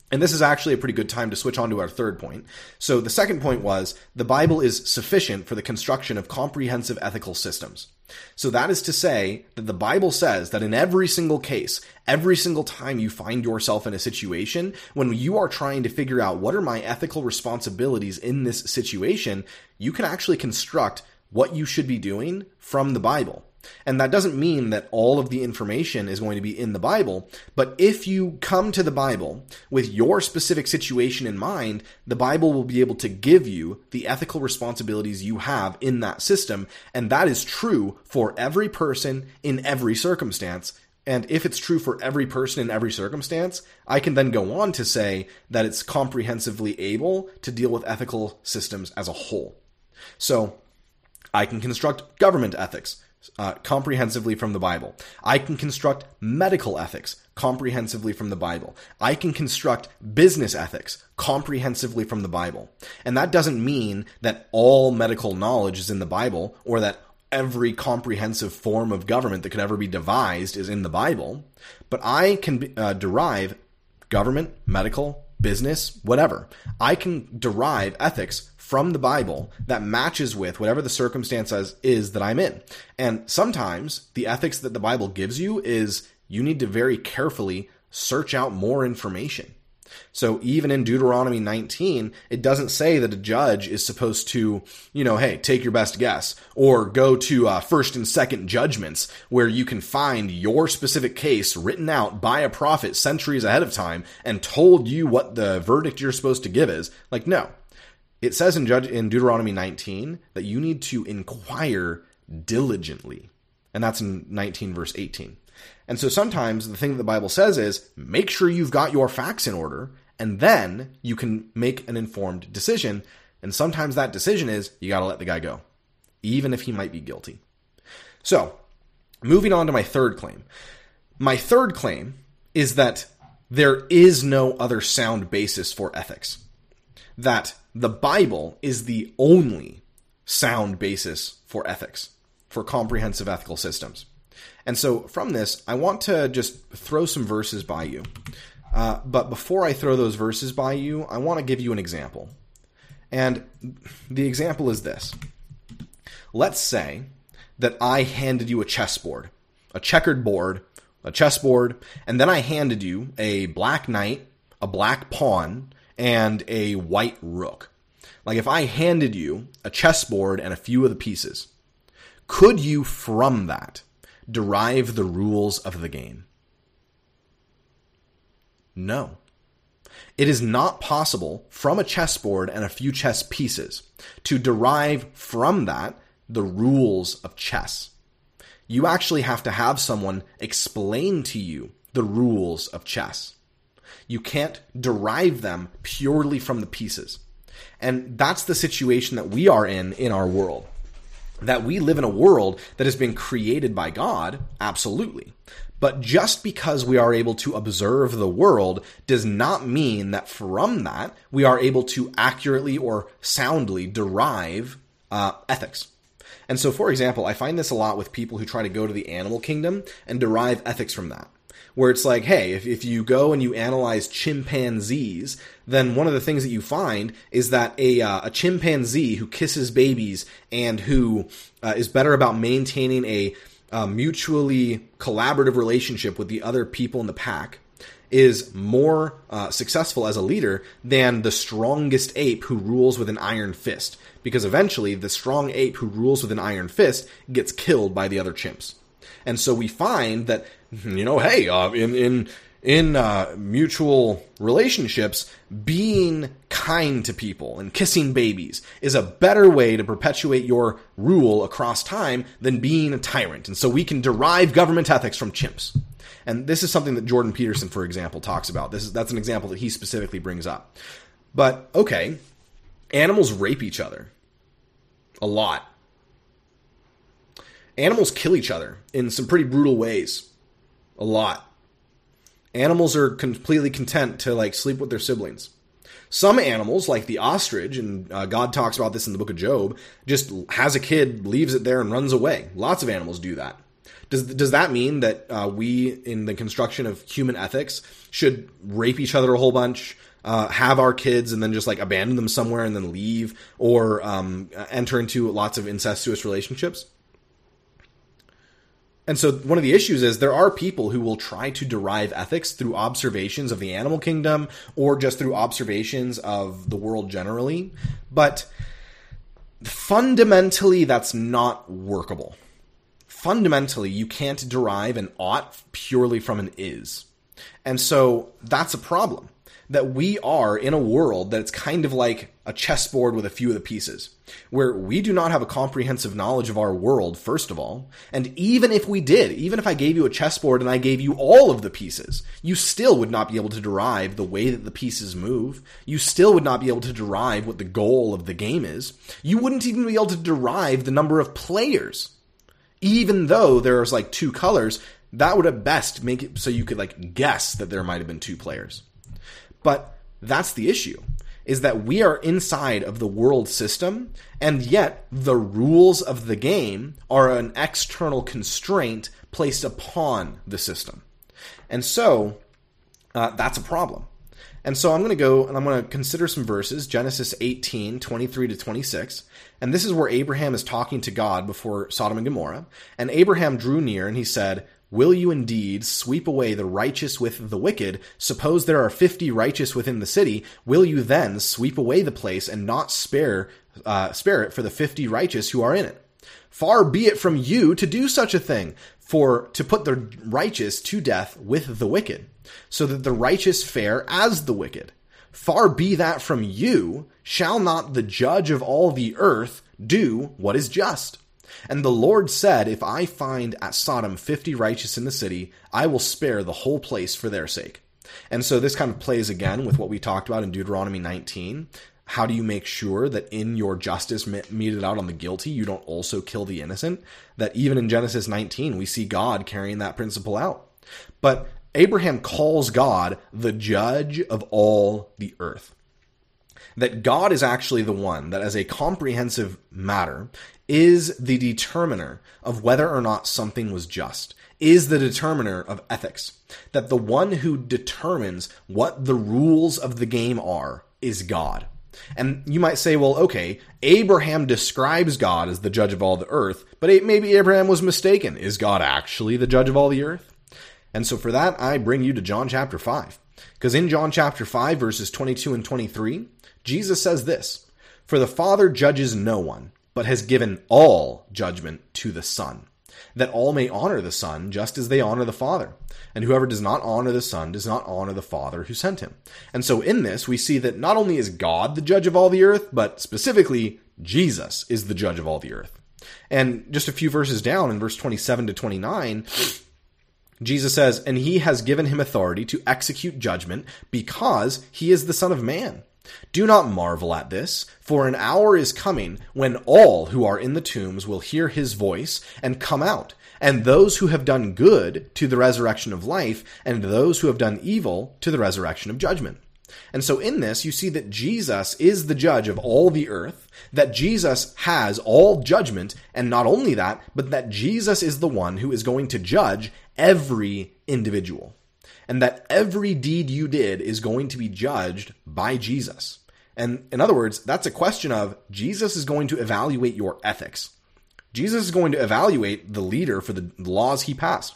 S1: And this is actually a pretty good time to switch on to our third point. So the second point was the Bible is sufficient for the construction of comprehensive ethical systems. So that is to say that the Bible says that in every single case, every single time you find yourself in a situation, when you are trying to figure out what are my ethical responsibilities in this situation, you can actually construct what you should be doing from the Bible. And that doesn't mean that all of the information is going to be in the Bible, but if you come to the Bible with your specific situation in mind, the Bible will be able to give you the ethical responsibilities you have in that system, and that is true for every person in every circumstance. And if it's true for every person in every circumstance, I can then go on to say that it's comprehensively able to deal with ethical systems as a whole. So I can construct government ethics Uh, comprehensively from the Bible. I can construct medical ethics comprehensively from the Bible. I can construct business ethics comprehensively from the Bible. And that doesn't mean that all medical knowledge is in the Bible or that every comprehensive form of government that could ever be devised is in the Bible. But I can uh, derive government, medical, business, whatever. I can derive ethics from the Bible that matches with whatever the circumstance is that I'm in. And sometimes the ethics that the Bible gives you is you need to very carefully search out more information. So even in Deuteronomy nineteen, it doesn't say that a judge is supposed to, you know, hey, take your best guess, or go to uh, first and second judgments where you can find your specific case written out by a prophet centuries ahead of time and told you what the verdict you're supposed to give is. Like, no. It says in, Judge, in Deuteronomy nineteen that you need to inquire diligently. And that's in nineteen verse eighteen. And so sometimes the thing that the Bible says is make sure you've got your facts in order, and then you can make an informed decision. And sometimes that decision is you got to let the guy go, even if he might be guilty. So moving on to my third claim. My third claim is that there is no other sound basis for ethics. That the Bible is the only sound basis for ethics, for comprehensive ethical systems. And so from this, I want to just throw some verses by you. Uh, but before I throw those verses by you, I want to give you an example. And the example is this. Let's say that I handed you a chessboard, a checkered board, a chessboard, and then I handed you a black knight, a black pawn, and a white rook. Like if I handed you a chessboard and a few of the pieces, could you from that derive the rules of the game? No. It is not possible from a chessboard and a few chess pieces to derive from that the rules of chess. You actually have to have someone explain to you the rules of chess. You can't derive them purely from the pieces. And that's the situation that we are in in our world. That we live in a world that has been created by God, absolutely. But just because we are able to observe the world does not mean that from that we are able to accurately or soundly derive uh, ethics. And so, for example, I find this a lot with people who try to go to the animal kingdom and derive ethics from that. Where it's like, hey, if, if you go and you analyze chimpanzees, then one of the things that you find is that a, uh, a chimpanzee who kisses babies and who uh, is better about maintaining a uh, mutually collaborative relationship with the other people in the pack is more uh, successful as a leader than the strongest ape who rules with an iron fist. Because eventually the strong ape who rules with an iron fist gets killed by the other chimps. And so we find that, you know, hey, uh, in in in uh, mutual relationships, being kind to people and kissing babies is a better way to perpetuate your rule across time than being a tyrant. And so we can derive government ethics from chimps. And this is something that Jordan Peterson, for example, talks about. This is that's an example that he specifically brings up. But, okay, animals rape each other a lot. Animals kill each other in some pretty brutal ways. A lot. Animals are completely content to like sleep with their siblings. Some animals, like the ostrich, and uh, God talks about this in the book of Job, just has a kid, leaves it there, and runs away. Lots of animals do that. Does does that mean that uh, we, in the construction of human ethics, should rape each other a whole bunch, uh, have our kids and then just like abandon them somewhere and then leave, or um, enter into lots of incestuous relationships? And so one of the issues is there are people who will try to derive ethics through observations of the animal kingdom or just through observations of the world generally. But fundamentally, that's not workable. Fundamentally, you can't derive an ought purely from an is. And so that's a problem. That we are in a world that's kind of like a chessboard with a few of the pieces, where we do not have a comprehensive knowledge of our world, first of all. And even if we did, even if I gave you a chessboard and I gave you all of the pieces, you still would not be able to derive the way that the pieces move. You still would not be able to derive what the goal of the game is. You wouldn't even be able to derive the number of players. Even though there's like two colors, that would at best make it so you could like guess that there might have been two players. But that's the issue, is that we are inside of the world system, and yet the rules of the game are an external constraint placed upon the system. And so uh, that's a problem. And so I'm going to go and I'm going to consider some verses, Genesis eighteen, twenty-three to twenty-six. And this is where Abraham is talking to God before Sodom and Gomorrah. And Abraham drew near and he said, "Will you indeed sweep away the righteous with the wicked? Suppose there are fifty righteous within the city. Will you then sweep away the place and not spare uh, spare it for the fifty righteous who are in it? Far be it from you to do such a thing, for to put the righteous to death with the wicked, so that the righteous fare as the wicked. Far be that from you. Shall not the judge of all the earth do what is just? And the Lord said, if I find at Sodom fifty righteous in the city, I will spare the whole place for their sake." And so this kind of plays again with what we talked about in Deuteronomy nineteen. How do you make sure that in your justice meted out on the guilty, you don't also kill the innocent? That even in Genesis nineteen, we see God carrying that principle out. But Abraham calls God the judge of all the earth. That God is actually the one that, as a comprehensive matter, is the determiner of whether or not something was just, is the determiner of ethics. That the one who determines what the rules of the game are is God. And you might say, well, okay, Abraham describes God as the judge of all the earth, but maybe Abraham was mistaken. Is God actually the judge of all the earth? And so for that, I bring you to John chapter five. Because in John chapter five, verses twenty-two and twenty-three, Jesus says this, "For the Father judges no one, but has given all judgment to the Son, that all may honor the Son just as they honor the Father. And whoever does not honor the Son does not honor the Father who sent him." And so in this, we see that not only is God the judge of all the earth, but specifically, Jesus is the judge of all the earth. And just a few verses down in verse twenty-seven to twenty-nine, Jesus says, "And he has given him authority to execute judgment because he is the Son of Man. Do not marvel at this, for an hour is coming when all who are in the tombs will hear his voice and come out, and those who have done good to the resurrection of life, and those who have done evil to the resurrection of judgment." And so in this, you see that Jesus is the judge of all the earth, that Jesus has all judgment, and not only that, but that Jesus is the one who is going to judge every individual. And that every deed you did is going to be judged by Jesus. And in other words, that's a question of Jesus is going to evaluate your ethics. Jesus is going to evaluate the leader for the laws he passed.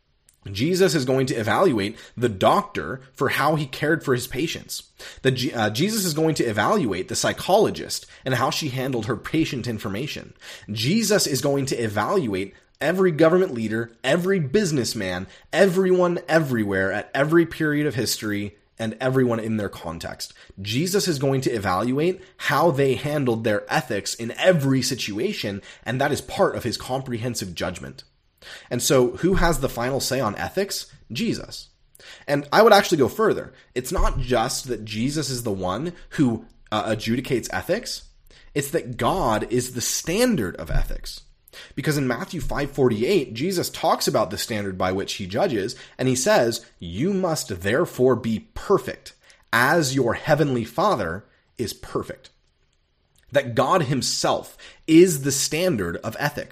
S1: Jesus is going to evaluate the doctor for how he cared for his patients. The, uh, Jesus is going to evaluate the psychologist and how she handled her patient information. Jesus is going to evaluate every government leader, every businessman, everyone everywhere at every period of history, and everyone in their context. Jesus is going to evaluate how they handled their ethics in every situation, and that is part of his comprehensive judgment. And so who has the final say on ethics? Jesus. And I would actually go further. It's not just that Jesus is the one who uh, adjudicates ethics. It's that God is the standard of ethics. Because in Matthew five forty-eight, Jesus talks about the standard by which he judges, and he says, "You must therefore be perfect, as your heavenly Father is perfect." That God himself is the standard of ethics.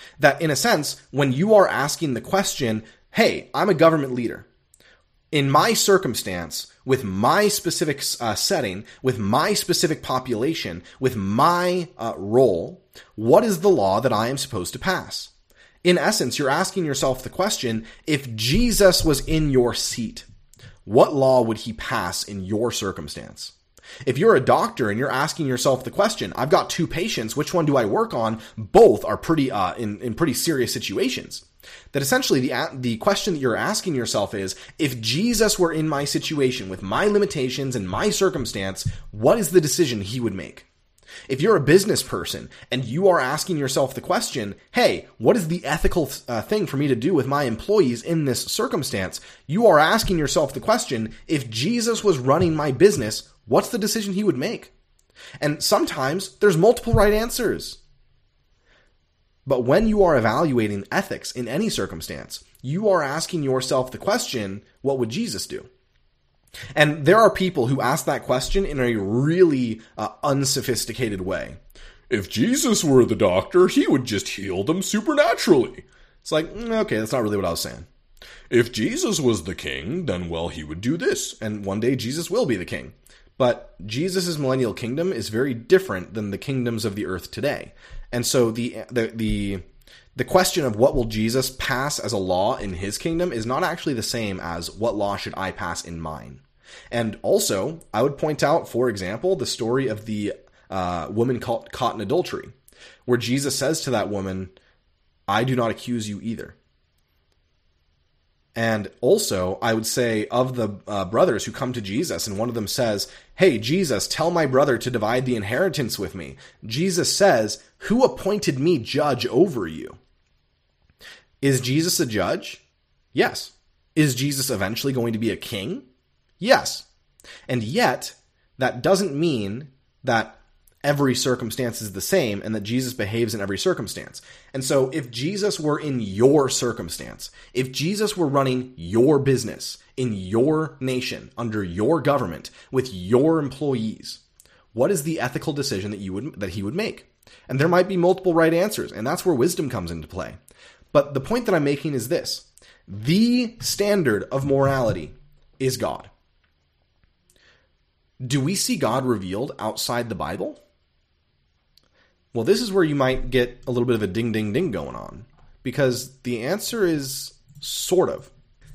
S1: That in a sense, when you are asking the question, hey, I'm a government leader. In my circumstance, with my specific uh, setting, with my specific population, with my uh, role, what is the law that I am supposed to pass? In essence, you're asking yourself the question, if Jesus was in your seat, what law would he pass in your circumstance? If you're a doctor and you're asking yourself the question, I've got two patients, which one do I work on? Both are pretty uh, in, in pretty serious situations. That essentially the the question that you're asking yourself is, if Jesus were in my situation with my limitations and my circumstance, what is the decision he would make? If you're a business person and you are asking yourself the question, hey, what is the ethical uh, thing for me to do with my employees in this circumstance? You are asking yourself the question, if Jesus was running my business, what's the decision he would make? And sometimes there's multiple right answers. But when you are evaluating ethics in any circumstance, you are asking yourself the question, what would Jesus do? And there are people who ask that question in a really uh, unsophisticated way. If Jesus were the doctor, he would just heal them supernaturally. It's like, okay, that's not really what I was saying. If Jesus was the king, then, well, he would do this. And one day Jesus will be the king. But Jesus' millennial kingdom is very different than the kingdoms of the earth today. And so the the the the question of what will Jesus pass as a law in his kingdom is not actually the same as what law should I pass in mine. And also, I would point out, for example, the story of the uh, woman caught, caught in adultery, where Jesus says to that woman, I do not accuse you either. And also, I would say of the uh, brothers who come to Jesus, and one of them says, hey, Jesus, tell my brother to divide the inheritance with me. Jesus says, who appointed me judge over you? Is Jesus a judge? Yes. Is Jesus eventually going to be a king? Yes. And yet, that doesn't mean that every circumstance is the same and that Jesus behaves in every circumstance. And so if Jesus were in your circumstance, if Jesus were running your business in your nation, under your government, with your employees, what is the ethical decision that you would that he would make? And there might be multiple right answers, and that's where wisdom comes into play. But the point that I'm making is this. The standard of morality is God. Do we see God revealed outside the Bible? Well, this is where you might get a little bit of a ding, ding, ding going on. Because the answer is sort of.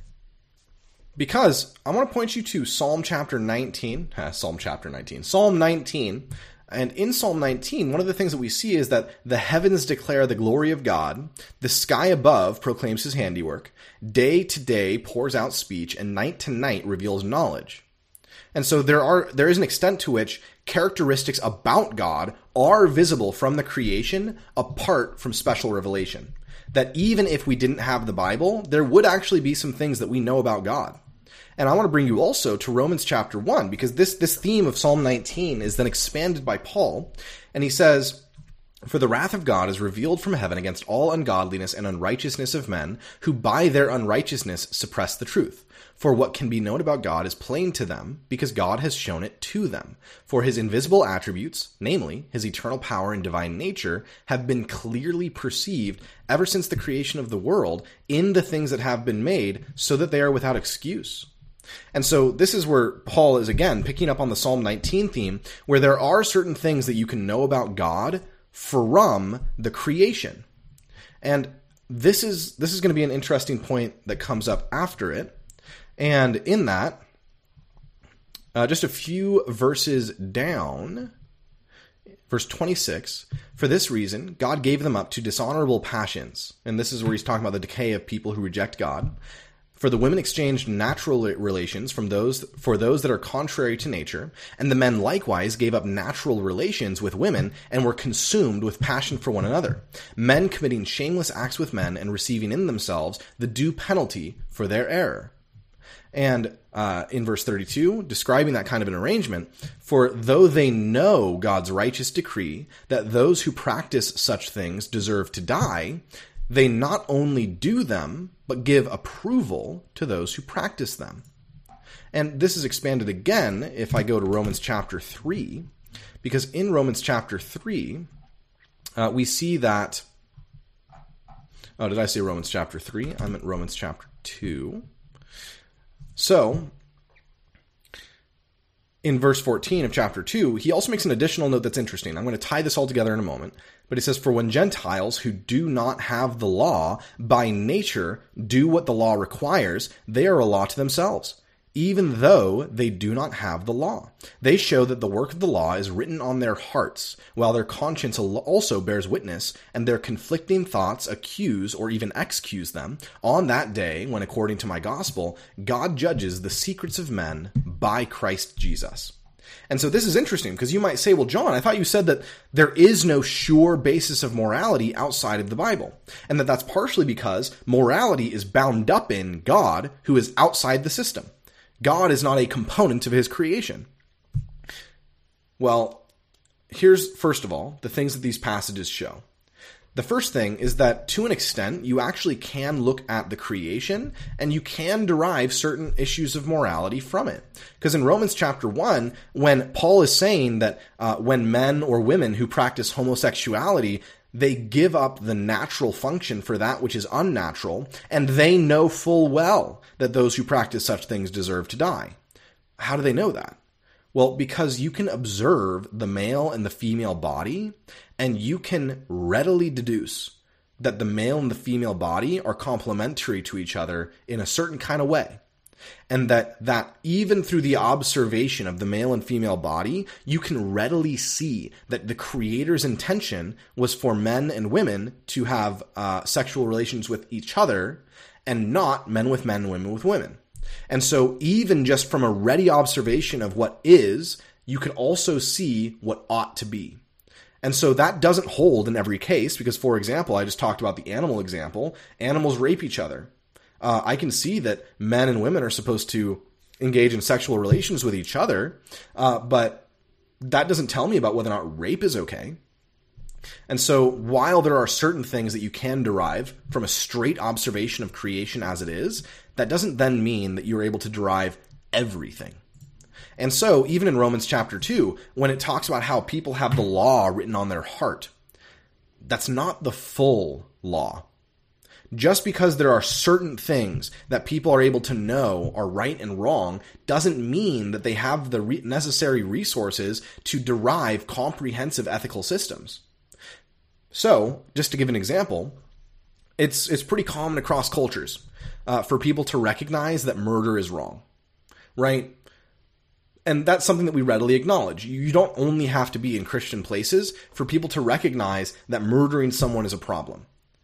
S1: Because I want to point you to Psalm chapter nineteen. Psalm chapter nineteen. Psalm nineteen. And in Psalm nineteen, one of the things that we see is that the heavens declare the glory of God, the sky above proclaims his handiwork, day to day pours out speech, and night to night reveals knowledge. And so there are there is an extent to which characteristics about God are visible from the creation apart from special revelation. That even if we didn't have the Bible, there would actually be some things that we know about God. And I want to bring you also to Romans chapter one, because this, this theme of Psalm nineteen is then expanded by Paul. And he says, for the wrath of God is revealed from heaven against all ungodliness and unrighteousness of men, who by their unrighteousness suppress the truth. For what can be known about God is plain to them, because God has shown it to them. For his invisible attributes, namely his eternal power and divine nature, have been clearly perceived ever since the creation of the world in the things that have been made, so that they are without excuse. And so this is where Paul is, again, picking up on the Psalm nineteen theme, where there are certain things that you can know about God from the creation. And this is this is going to be an interesting point that comes up after it. And in that, uh, just a few verses down, verse twenty-six, for this reason, God gave them up to dishonorable passions. And this is where he's talking about the decay of people who reject God. For the women exchanged natural relations from those for those that are contrary to nature, and the men likewise gave up natural relations with women and were consumed with passion for one another, men committing shameless acts with men and receiving in themselves the due penalty for their error. And uh, in verse thirty-two, describing that kind of an arrangement, for though they know God's righteous decree that those who practice such things deserve to die, they not only do them, but give approval to those who practice them. And this is expanded again if I go to Romans chapter three, because in Romans chapter three, uh, we see that Oh, did I say Romans chapter three? I meant Romans chapter two. So, in verse fourteen of chapter two, he also makes an additional note that's interesting. I'm going to tie this all together in a moment. But he says, for when Gentiles who do not have the law by nature do what the law requires, they are a law to themselves, even though they do not have the law. They show that the work of the law is written on their hearts, while their conscience also bears witness, and their conflicting thoughts accuse or even excuse them on that day when, according to my gospel, God judges the secrets of men by Christ Jesus. And so this is interesting because you might say, well, John, I thought you said that there is no sure basis of morality outside of the Bible, and that that's partially because morality is bound up in God, who is outside the system. God is not a component of his creation. Well, here's, first of all, the things that these passages show. The first thing is that, to an extent, you actually can look at the creation and you can derive certain issues of morality from it. Because in Romans chapter one, when Paul is saying that uh, when men or women who practice homosexuality, they give up the natural function for that which is unnatural, and they know full well that those who practice such things deserve to die. How do they know that? Well, because you can observe the male and the female body, and you can readily deduce that the male and the female body are complementary to each other in a certain kind of way. And that, that even through the observation of the male and female body, you can readily see that the Creator's intention was for men and women to have uh, sexual relations with each other, and not men with men and women with women. And so even just from a ready observation of what is, you can also see what ought to be. And so that doesn't hold in every case because, for example, I just talked about the animal example. Animals rape each other. Uh, I can see that men and women are supposed to engage in sexual relations with each other, uh, but that doesn't tell me about whether or not rape is okay. And so while there are certain things that you can derive from a straight observation of creation as it is, that doesn't then mean that you're able to derive everything. And so even in Romans chapter two, when it talks about how people have the law written on their heart, that's not the full law. Just because there are certain things that people are able to know are right and wrong doesn't mean that they have the re- necessary resources to derive comprehensive ethical systems. So, just to give an example, it's it's pretty common across cultures uh, for people to recognize that murder is wrong, right? And that's something that we readily acknowledge. You don't only have to be in Christian places for people to recognize that murdering someone is a problem.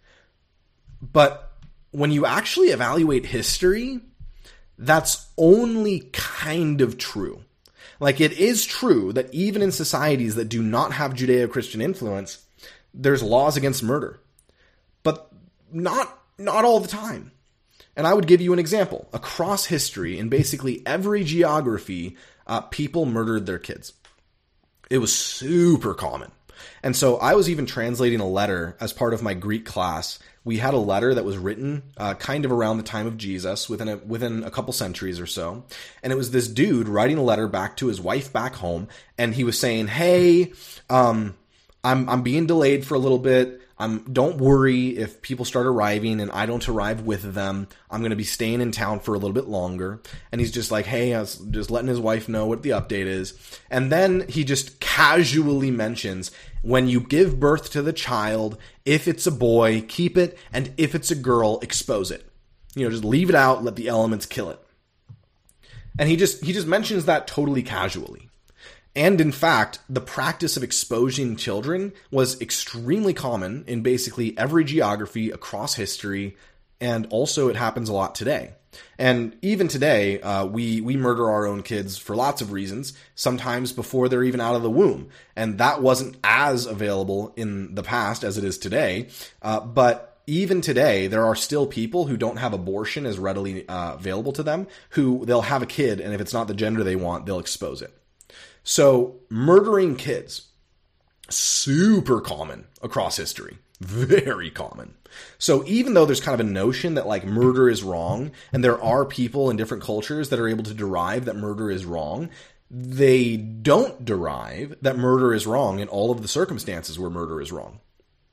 S1: But when you actually evaluate history, that's only kind of true. Like, it is true that even in societies that do not have Judeo-Christian influence, there's laws against murder. But not not all the time. And I would give you an example. Across history, in basically every geography, uh, people murdered their kids. It was super common. And so I was even translating a letter as part of my Greek class. We had a letter that was written uh, kind of around the time of Jesus, within a, within a couple centuries or so. And it was this dude writing a letter back to his wife back home. And he was saying, hey, um, I'm I'm being delayed for a little bit. Um, don't worry if people start arriving and I don't arrive with them. I'm going to be staying in town for a little bit longer. And he's just like, hey, I was just letting his wife know what the update is. And then he just casually mentions, when you give birth to the child, if it's a boy, keep it. And if it's a girl, expose it. You know, just leave it out, let the elements kill it. And he just he just mentions that totally casually. And in fact, the practice of exposing children was extremely common in basically every geography across history, and also it happens a lot today. And even today, uh, we we murder our own kids for lots of reasons, sometimes before they're even out of the womb. And that wasn't as available in the past as it is today. Uh, but even today, there are still people who don't have abortion as readily uh, available to them, who they'll have a kid, and if it's not the gender they want, they'll expose it. So murdering kids, super common across history, very common. So even though there's kind of a notion that like murder is wrong, and there are people in different cultures that are able to derive that murder is wrong, they don't derive that murder is wrong in all of the circumstances where murder is wrong.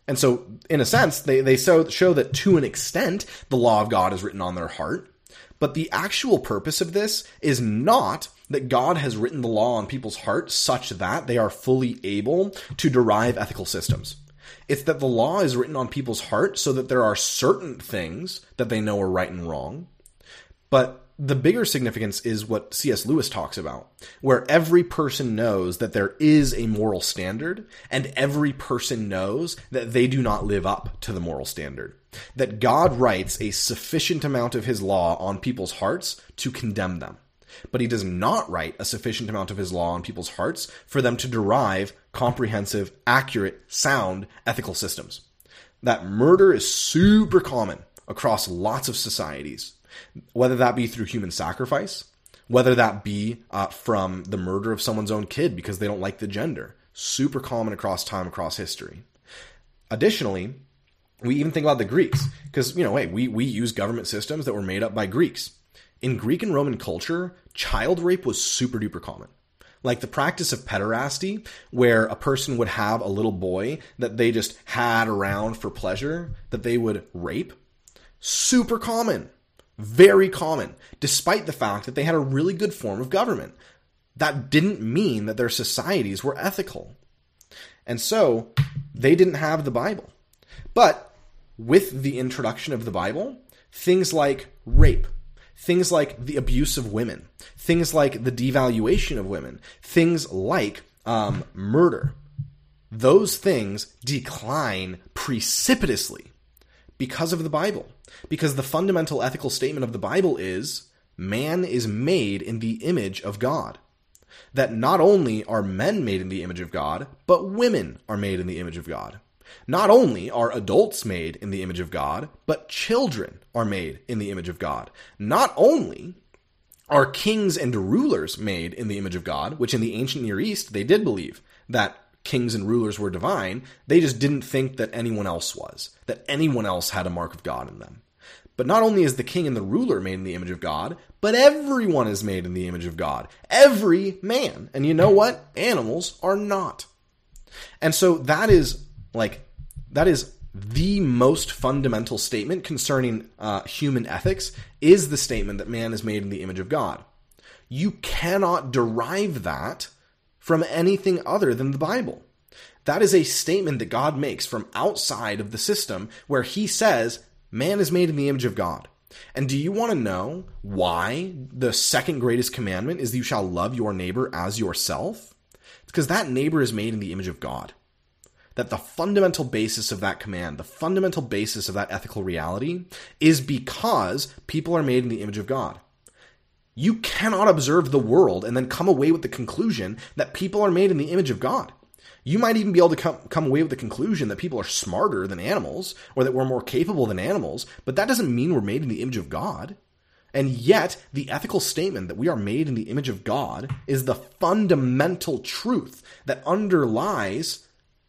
S1: And so, in a sense, they, they so, show that to an extent, the law of God is written on their heart. But the actual purpose of this is not that God has written the law on people's hearts such that they are fully able to derive ethical systems. It's that the law is written on people's hearts so that there are certain things that they know are right and wrong. But the bigger significance is what C S Lewis talks about, where every person knows that there is a moral standard, and every person knows that they do not live up to the moral standard. That God writes a sufficient amount of his law on people's hearts to condemn them. But he does not write a sufficient amount of his law on people's hearts for them to derive comprehensive, accurate, sound ethical systems. That murder is super common across lots of societies, whether that be through human sacrifice, whether that be uh, from the murder of someone's own kid because they don't like the gender. Super common across time, across history. Additionally, we even think about the Greeks, because, you know, hey, we, we use government systems that were made up by Greeks. In Greek and Roman culture, child rape was super duper common. Like the practice of pederasty, where a person would have a little boy that they just had around for pleasure, that they would rape. Super common. Very common, despite the fact that they had a really good form of government. That didn't mean that their societies were ethical. And so, they didn't have the Bible. But with the introduction of the Bible, things like rape, things like the abuse of women, things like the devaluation of women, things like um, murder, those things decline precipitously because of the Bible. Because the fundamental ethical statement of the Bible is, man is made in the image of God. That not only are men made in the image of God, but women are made in the image of God. Not only are adults made in the image of God, but children are made in the image of God. Not only are kings and rulers made in the image of God, which in the ancient Near East, they did believe that kings and rulers were divine, they just didn't think that anyone else was, that anyone else had a mark of God in them. But not only is the king and the ruler made in the image of God, but everyone is made in the image of God. Every man. And you know what? Animals are not. And so that is like, that is the most fundamental statement concerning uh, human ethics, is the statement that man is made in the image of God. You cannot derive that from anything other than the Bible. That is a statement that God makes from outside of the system where he says, man is made in the image of God. And do you want to know why the second greatest commandment is that you shall love your neighbor as yourself? It's because that neighbor is made in the image of God. That the fundamental basis of that command, the fundamental basis of that ethical reality, is because people are made in the image of God. You cannot observe the world and then come away with the conclusion that people are made in the image of God. You might even be able to come, come away with the conclusion that people are smarter than animals, or that we're more capable than animals, but that doesn't mean we're made in the image of God. And yet, the ethical statement that we are made in the image of God is the fundamental truth that underlies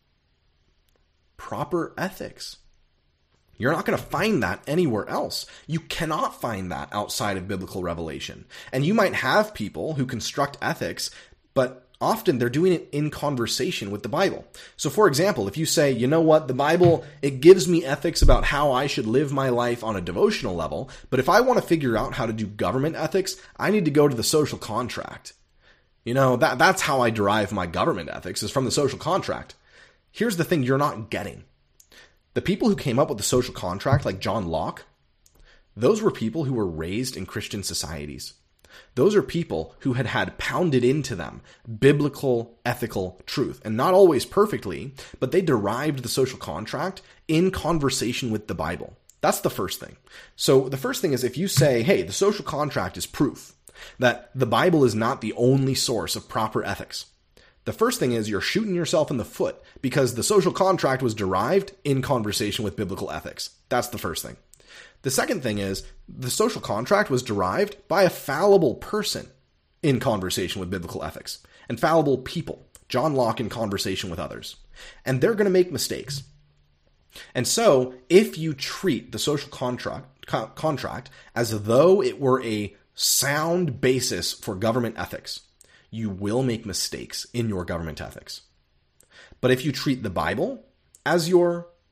S1: proper ethics. You're not going to find that anywhere else. You cannot find that outside of biblical revelation. And you might have people who construct ethics, but often they're doing it in conversation with the Bible. So for example, if you say, you know what, the Bible, it gives me ethics about how I should live my life on a devotional level, but if I want to figure out how to do government ethics, I need to go to the social contract. You know, that that's how I derive my government ethics, is from the social contract. Here's the thing you're not getting. The people who came up with the social contract, like John Locke, those were people who were raised in Christian societies. Those are people who had had pounded into them biblical, ethical truth. And not always perfectly, but they derived the social contract in conversation with the Bible. That's the first thing. So the first thing is, if you say, hey, the social contract is proof that the Bible is not the only source of proper ethics, the first thing is you're shooting yourself in the foot, because the social contract was derived in conversation with biblical ethics. That's the first thing. The second thing is the social contract was derived by a fallible person in conversation with biblical ethics, and fallible people, John Locke in conversation with others. And they're going to make mistakes. And so if you treat the social contract, co- contract as though it were a sound basis for government ethics, you will make mistakes in your government ethics. But if you treat the Bible as your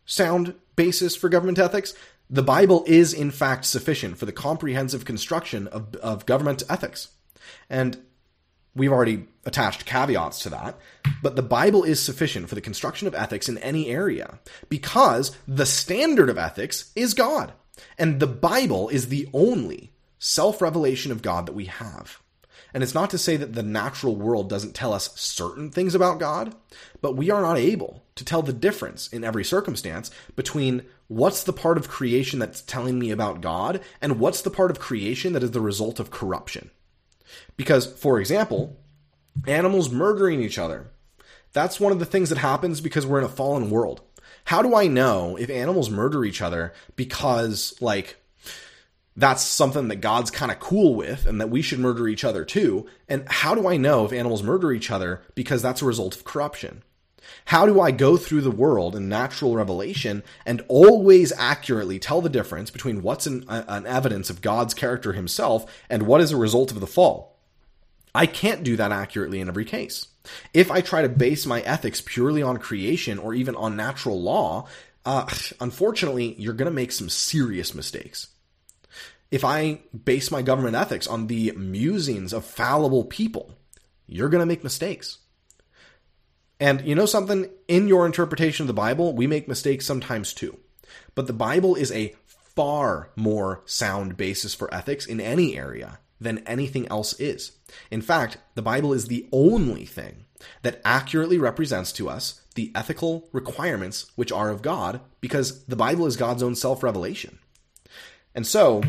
S1: sound basis for government ethics, the Bible is in fact sufficient for the comprehensive construction of, of government ethics. And we've already attached caveats to that, but the Bible is sufficient for the construction of ethics in any area because the standard of ethics is God. And the Bible is the only self-revelation of God that we have. And it's not to say that the natural world doesn't tell us certain things about God, but we are not able to tell the difference in every circumstance between what's the part of creation that's telling me about God and what's the part of creation that is the result of corruption. Because, for example, animals murdering each other, that's one of the things that happens because we're in a fallen world. How do I know if animals murder each other because, like, that's something that God's kind of cool with and that we should murder each other too? And how do I know if animals murder each other because that's a result of corruption? How do I go through the world in natural revelation and always accurately tell the difference between what's an, an evidence of God's character himself and what is a result of the fall? I can't do that accurately in every case. If I try to base my ethics purely on creation or even on natural law, uh, unfortunately, you're going to make some serious mistakes. If I base my government ethics on the musings of fallible people, you're going to make mistakes. And you know something? In your interpretation of the Bible, we make mistakes sometimes too. But the Bible is a far more sound basis for ethics in any area than anything else is. In fact, the Bible is the only thing that accurately represents to us the ethical requirements which are of God, because the Bible is God's own self-revelation. And so,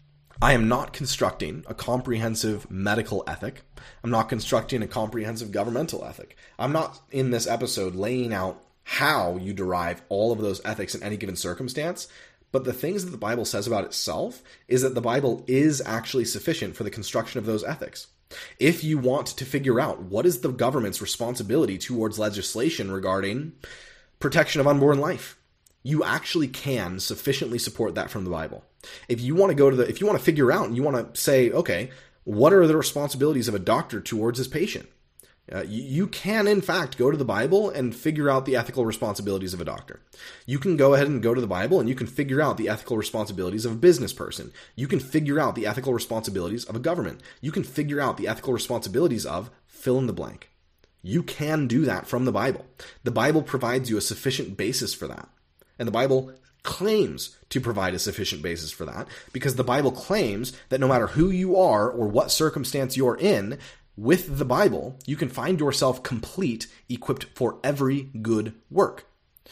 S1: I am not constructing a comprehensive medical ethic. I'm not constructing a comprehensive governmental ethic. I'm not in this episode laying out how you derive all of those ethics in any given circumstance. But the things that the Bible says about itself is that the Bible is actually sufficient for the construction of those ethics. If you want to figure out what is the government's responsibility towards legislation regarding protection of unborn life, you actually can sufficiently support that from the Bible. If you want to go to the, if you want to figure out and you want to say, okay, what are the responsibilities of a doctor towards his patient? Uh, you, you can, in fact, go to the Bible and figure out the ethical responsibilities of a doctor. You can go ahead and go to the Bible and you can figure out the ethical responsibilities of a business person. You can figure out the ethical responsibilities of a government. You can figure out the ethical responsibilities of fill in the blank. You can do that from the Bible. The Bible provides you a sufficient basis for that. And the Bible claims to provide a sufficient basis for that because the Bible claims that no matter who you are or what circumstance you're in, with the Bible, you can find yourself complete, equipped for every good work.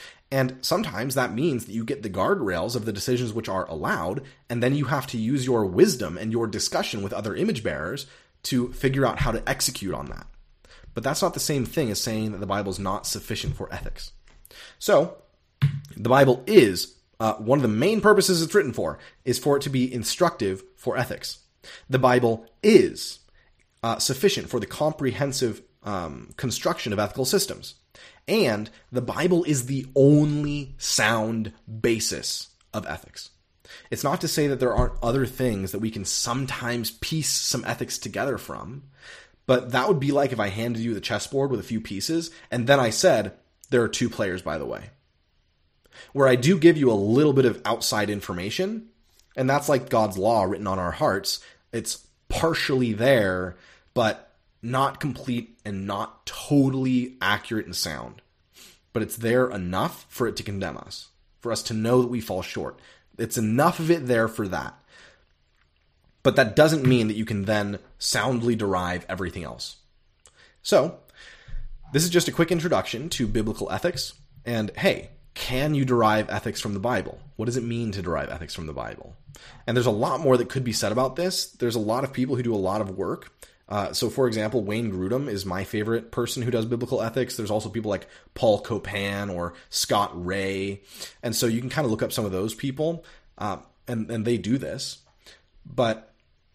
S1: And sometimes that means that you get the guardrails of the decisions which are allowed, and then you have to use your wisdom and your discussion with other image bearers to figure out how to execute on that. But that's not the same thing as saying that the Bible is not sufficient for ethics. So, the Bible is, uh, one of the main purposes it's written for, is for it to be instructive for ethics. The Bible is uh, sufficient for the comprehensive um, construction of ethical systems. And the Bible is the only sound basis of ethics. It's not to say that there aren't other things that we can sometimes piece some ethics together from, but that would be like if I handed you the chessboard with a few pieces, and then I said, there are two players, by the way. Where I do give you a little bit of outside information, and that's like God's law written on our hearts. It's partially there, but not complete and not totally accurate and sound. But it's there enough for it to condemn us, for us to know that we fall short. It's enough of it there for that. But that doesn't mean that you can then soundly derive everything else. So, this is just a quick introduction to biblical ethics. And hey, can you derive ethics from the Bible? What does it mean to derive ethics from the Bible? And there's a lot more that could be said about this. There's a lot of people who do a lot of work. Uh, so, for example, Wayne Grudem is my favorite person who does biblical ethics. There's also people like Paul Copan or Scott Ray. And so you can kind of look up some of those people, uh, and, and they do this. But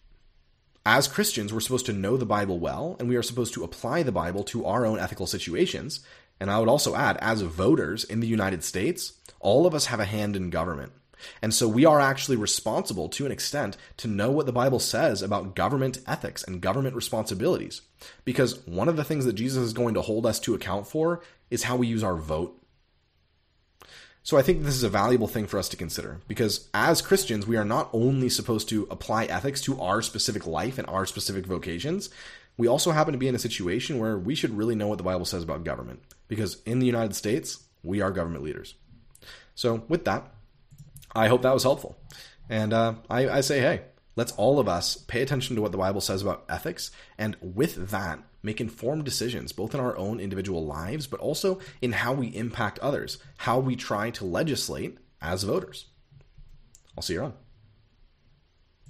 S1: as Christians, we're supposed to know the Bible well, and we are supposed to apply the Bible to our own ethical situations. And I would also add, as voters in the United States, all of us have a hand in government. And so we are actually responsible to an extent to know what the Bible says about government ethics and government responsibilities. Because one of the things that Jesus is going to hold us to account for is how we use our vote. So I think this is a valuable thing for us to consider, because as Christians, we are not only supposed to apply ethics to our specific life and our specific vocations, we also happen to be in a situation where we should really know what the Bible says about government, because in the United States, we are government leaders. So with that, I hope that was helpful. And uh, I, I say, hey, let's all of us pay attention to what the Bible says about ethics, and with that, make informed decisions, both in our own individual lives, but also in how we impact others, how we try to legislate as voters. I'll see you around.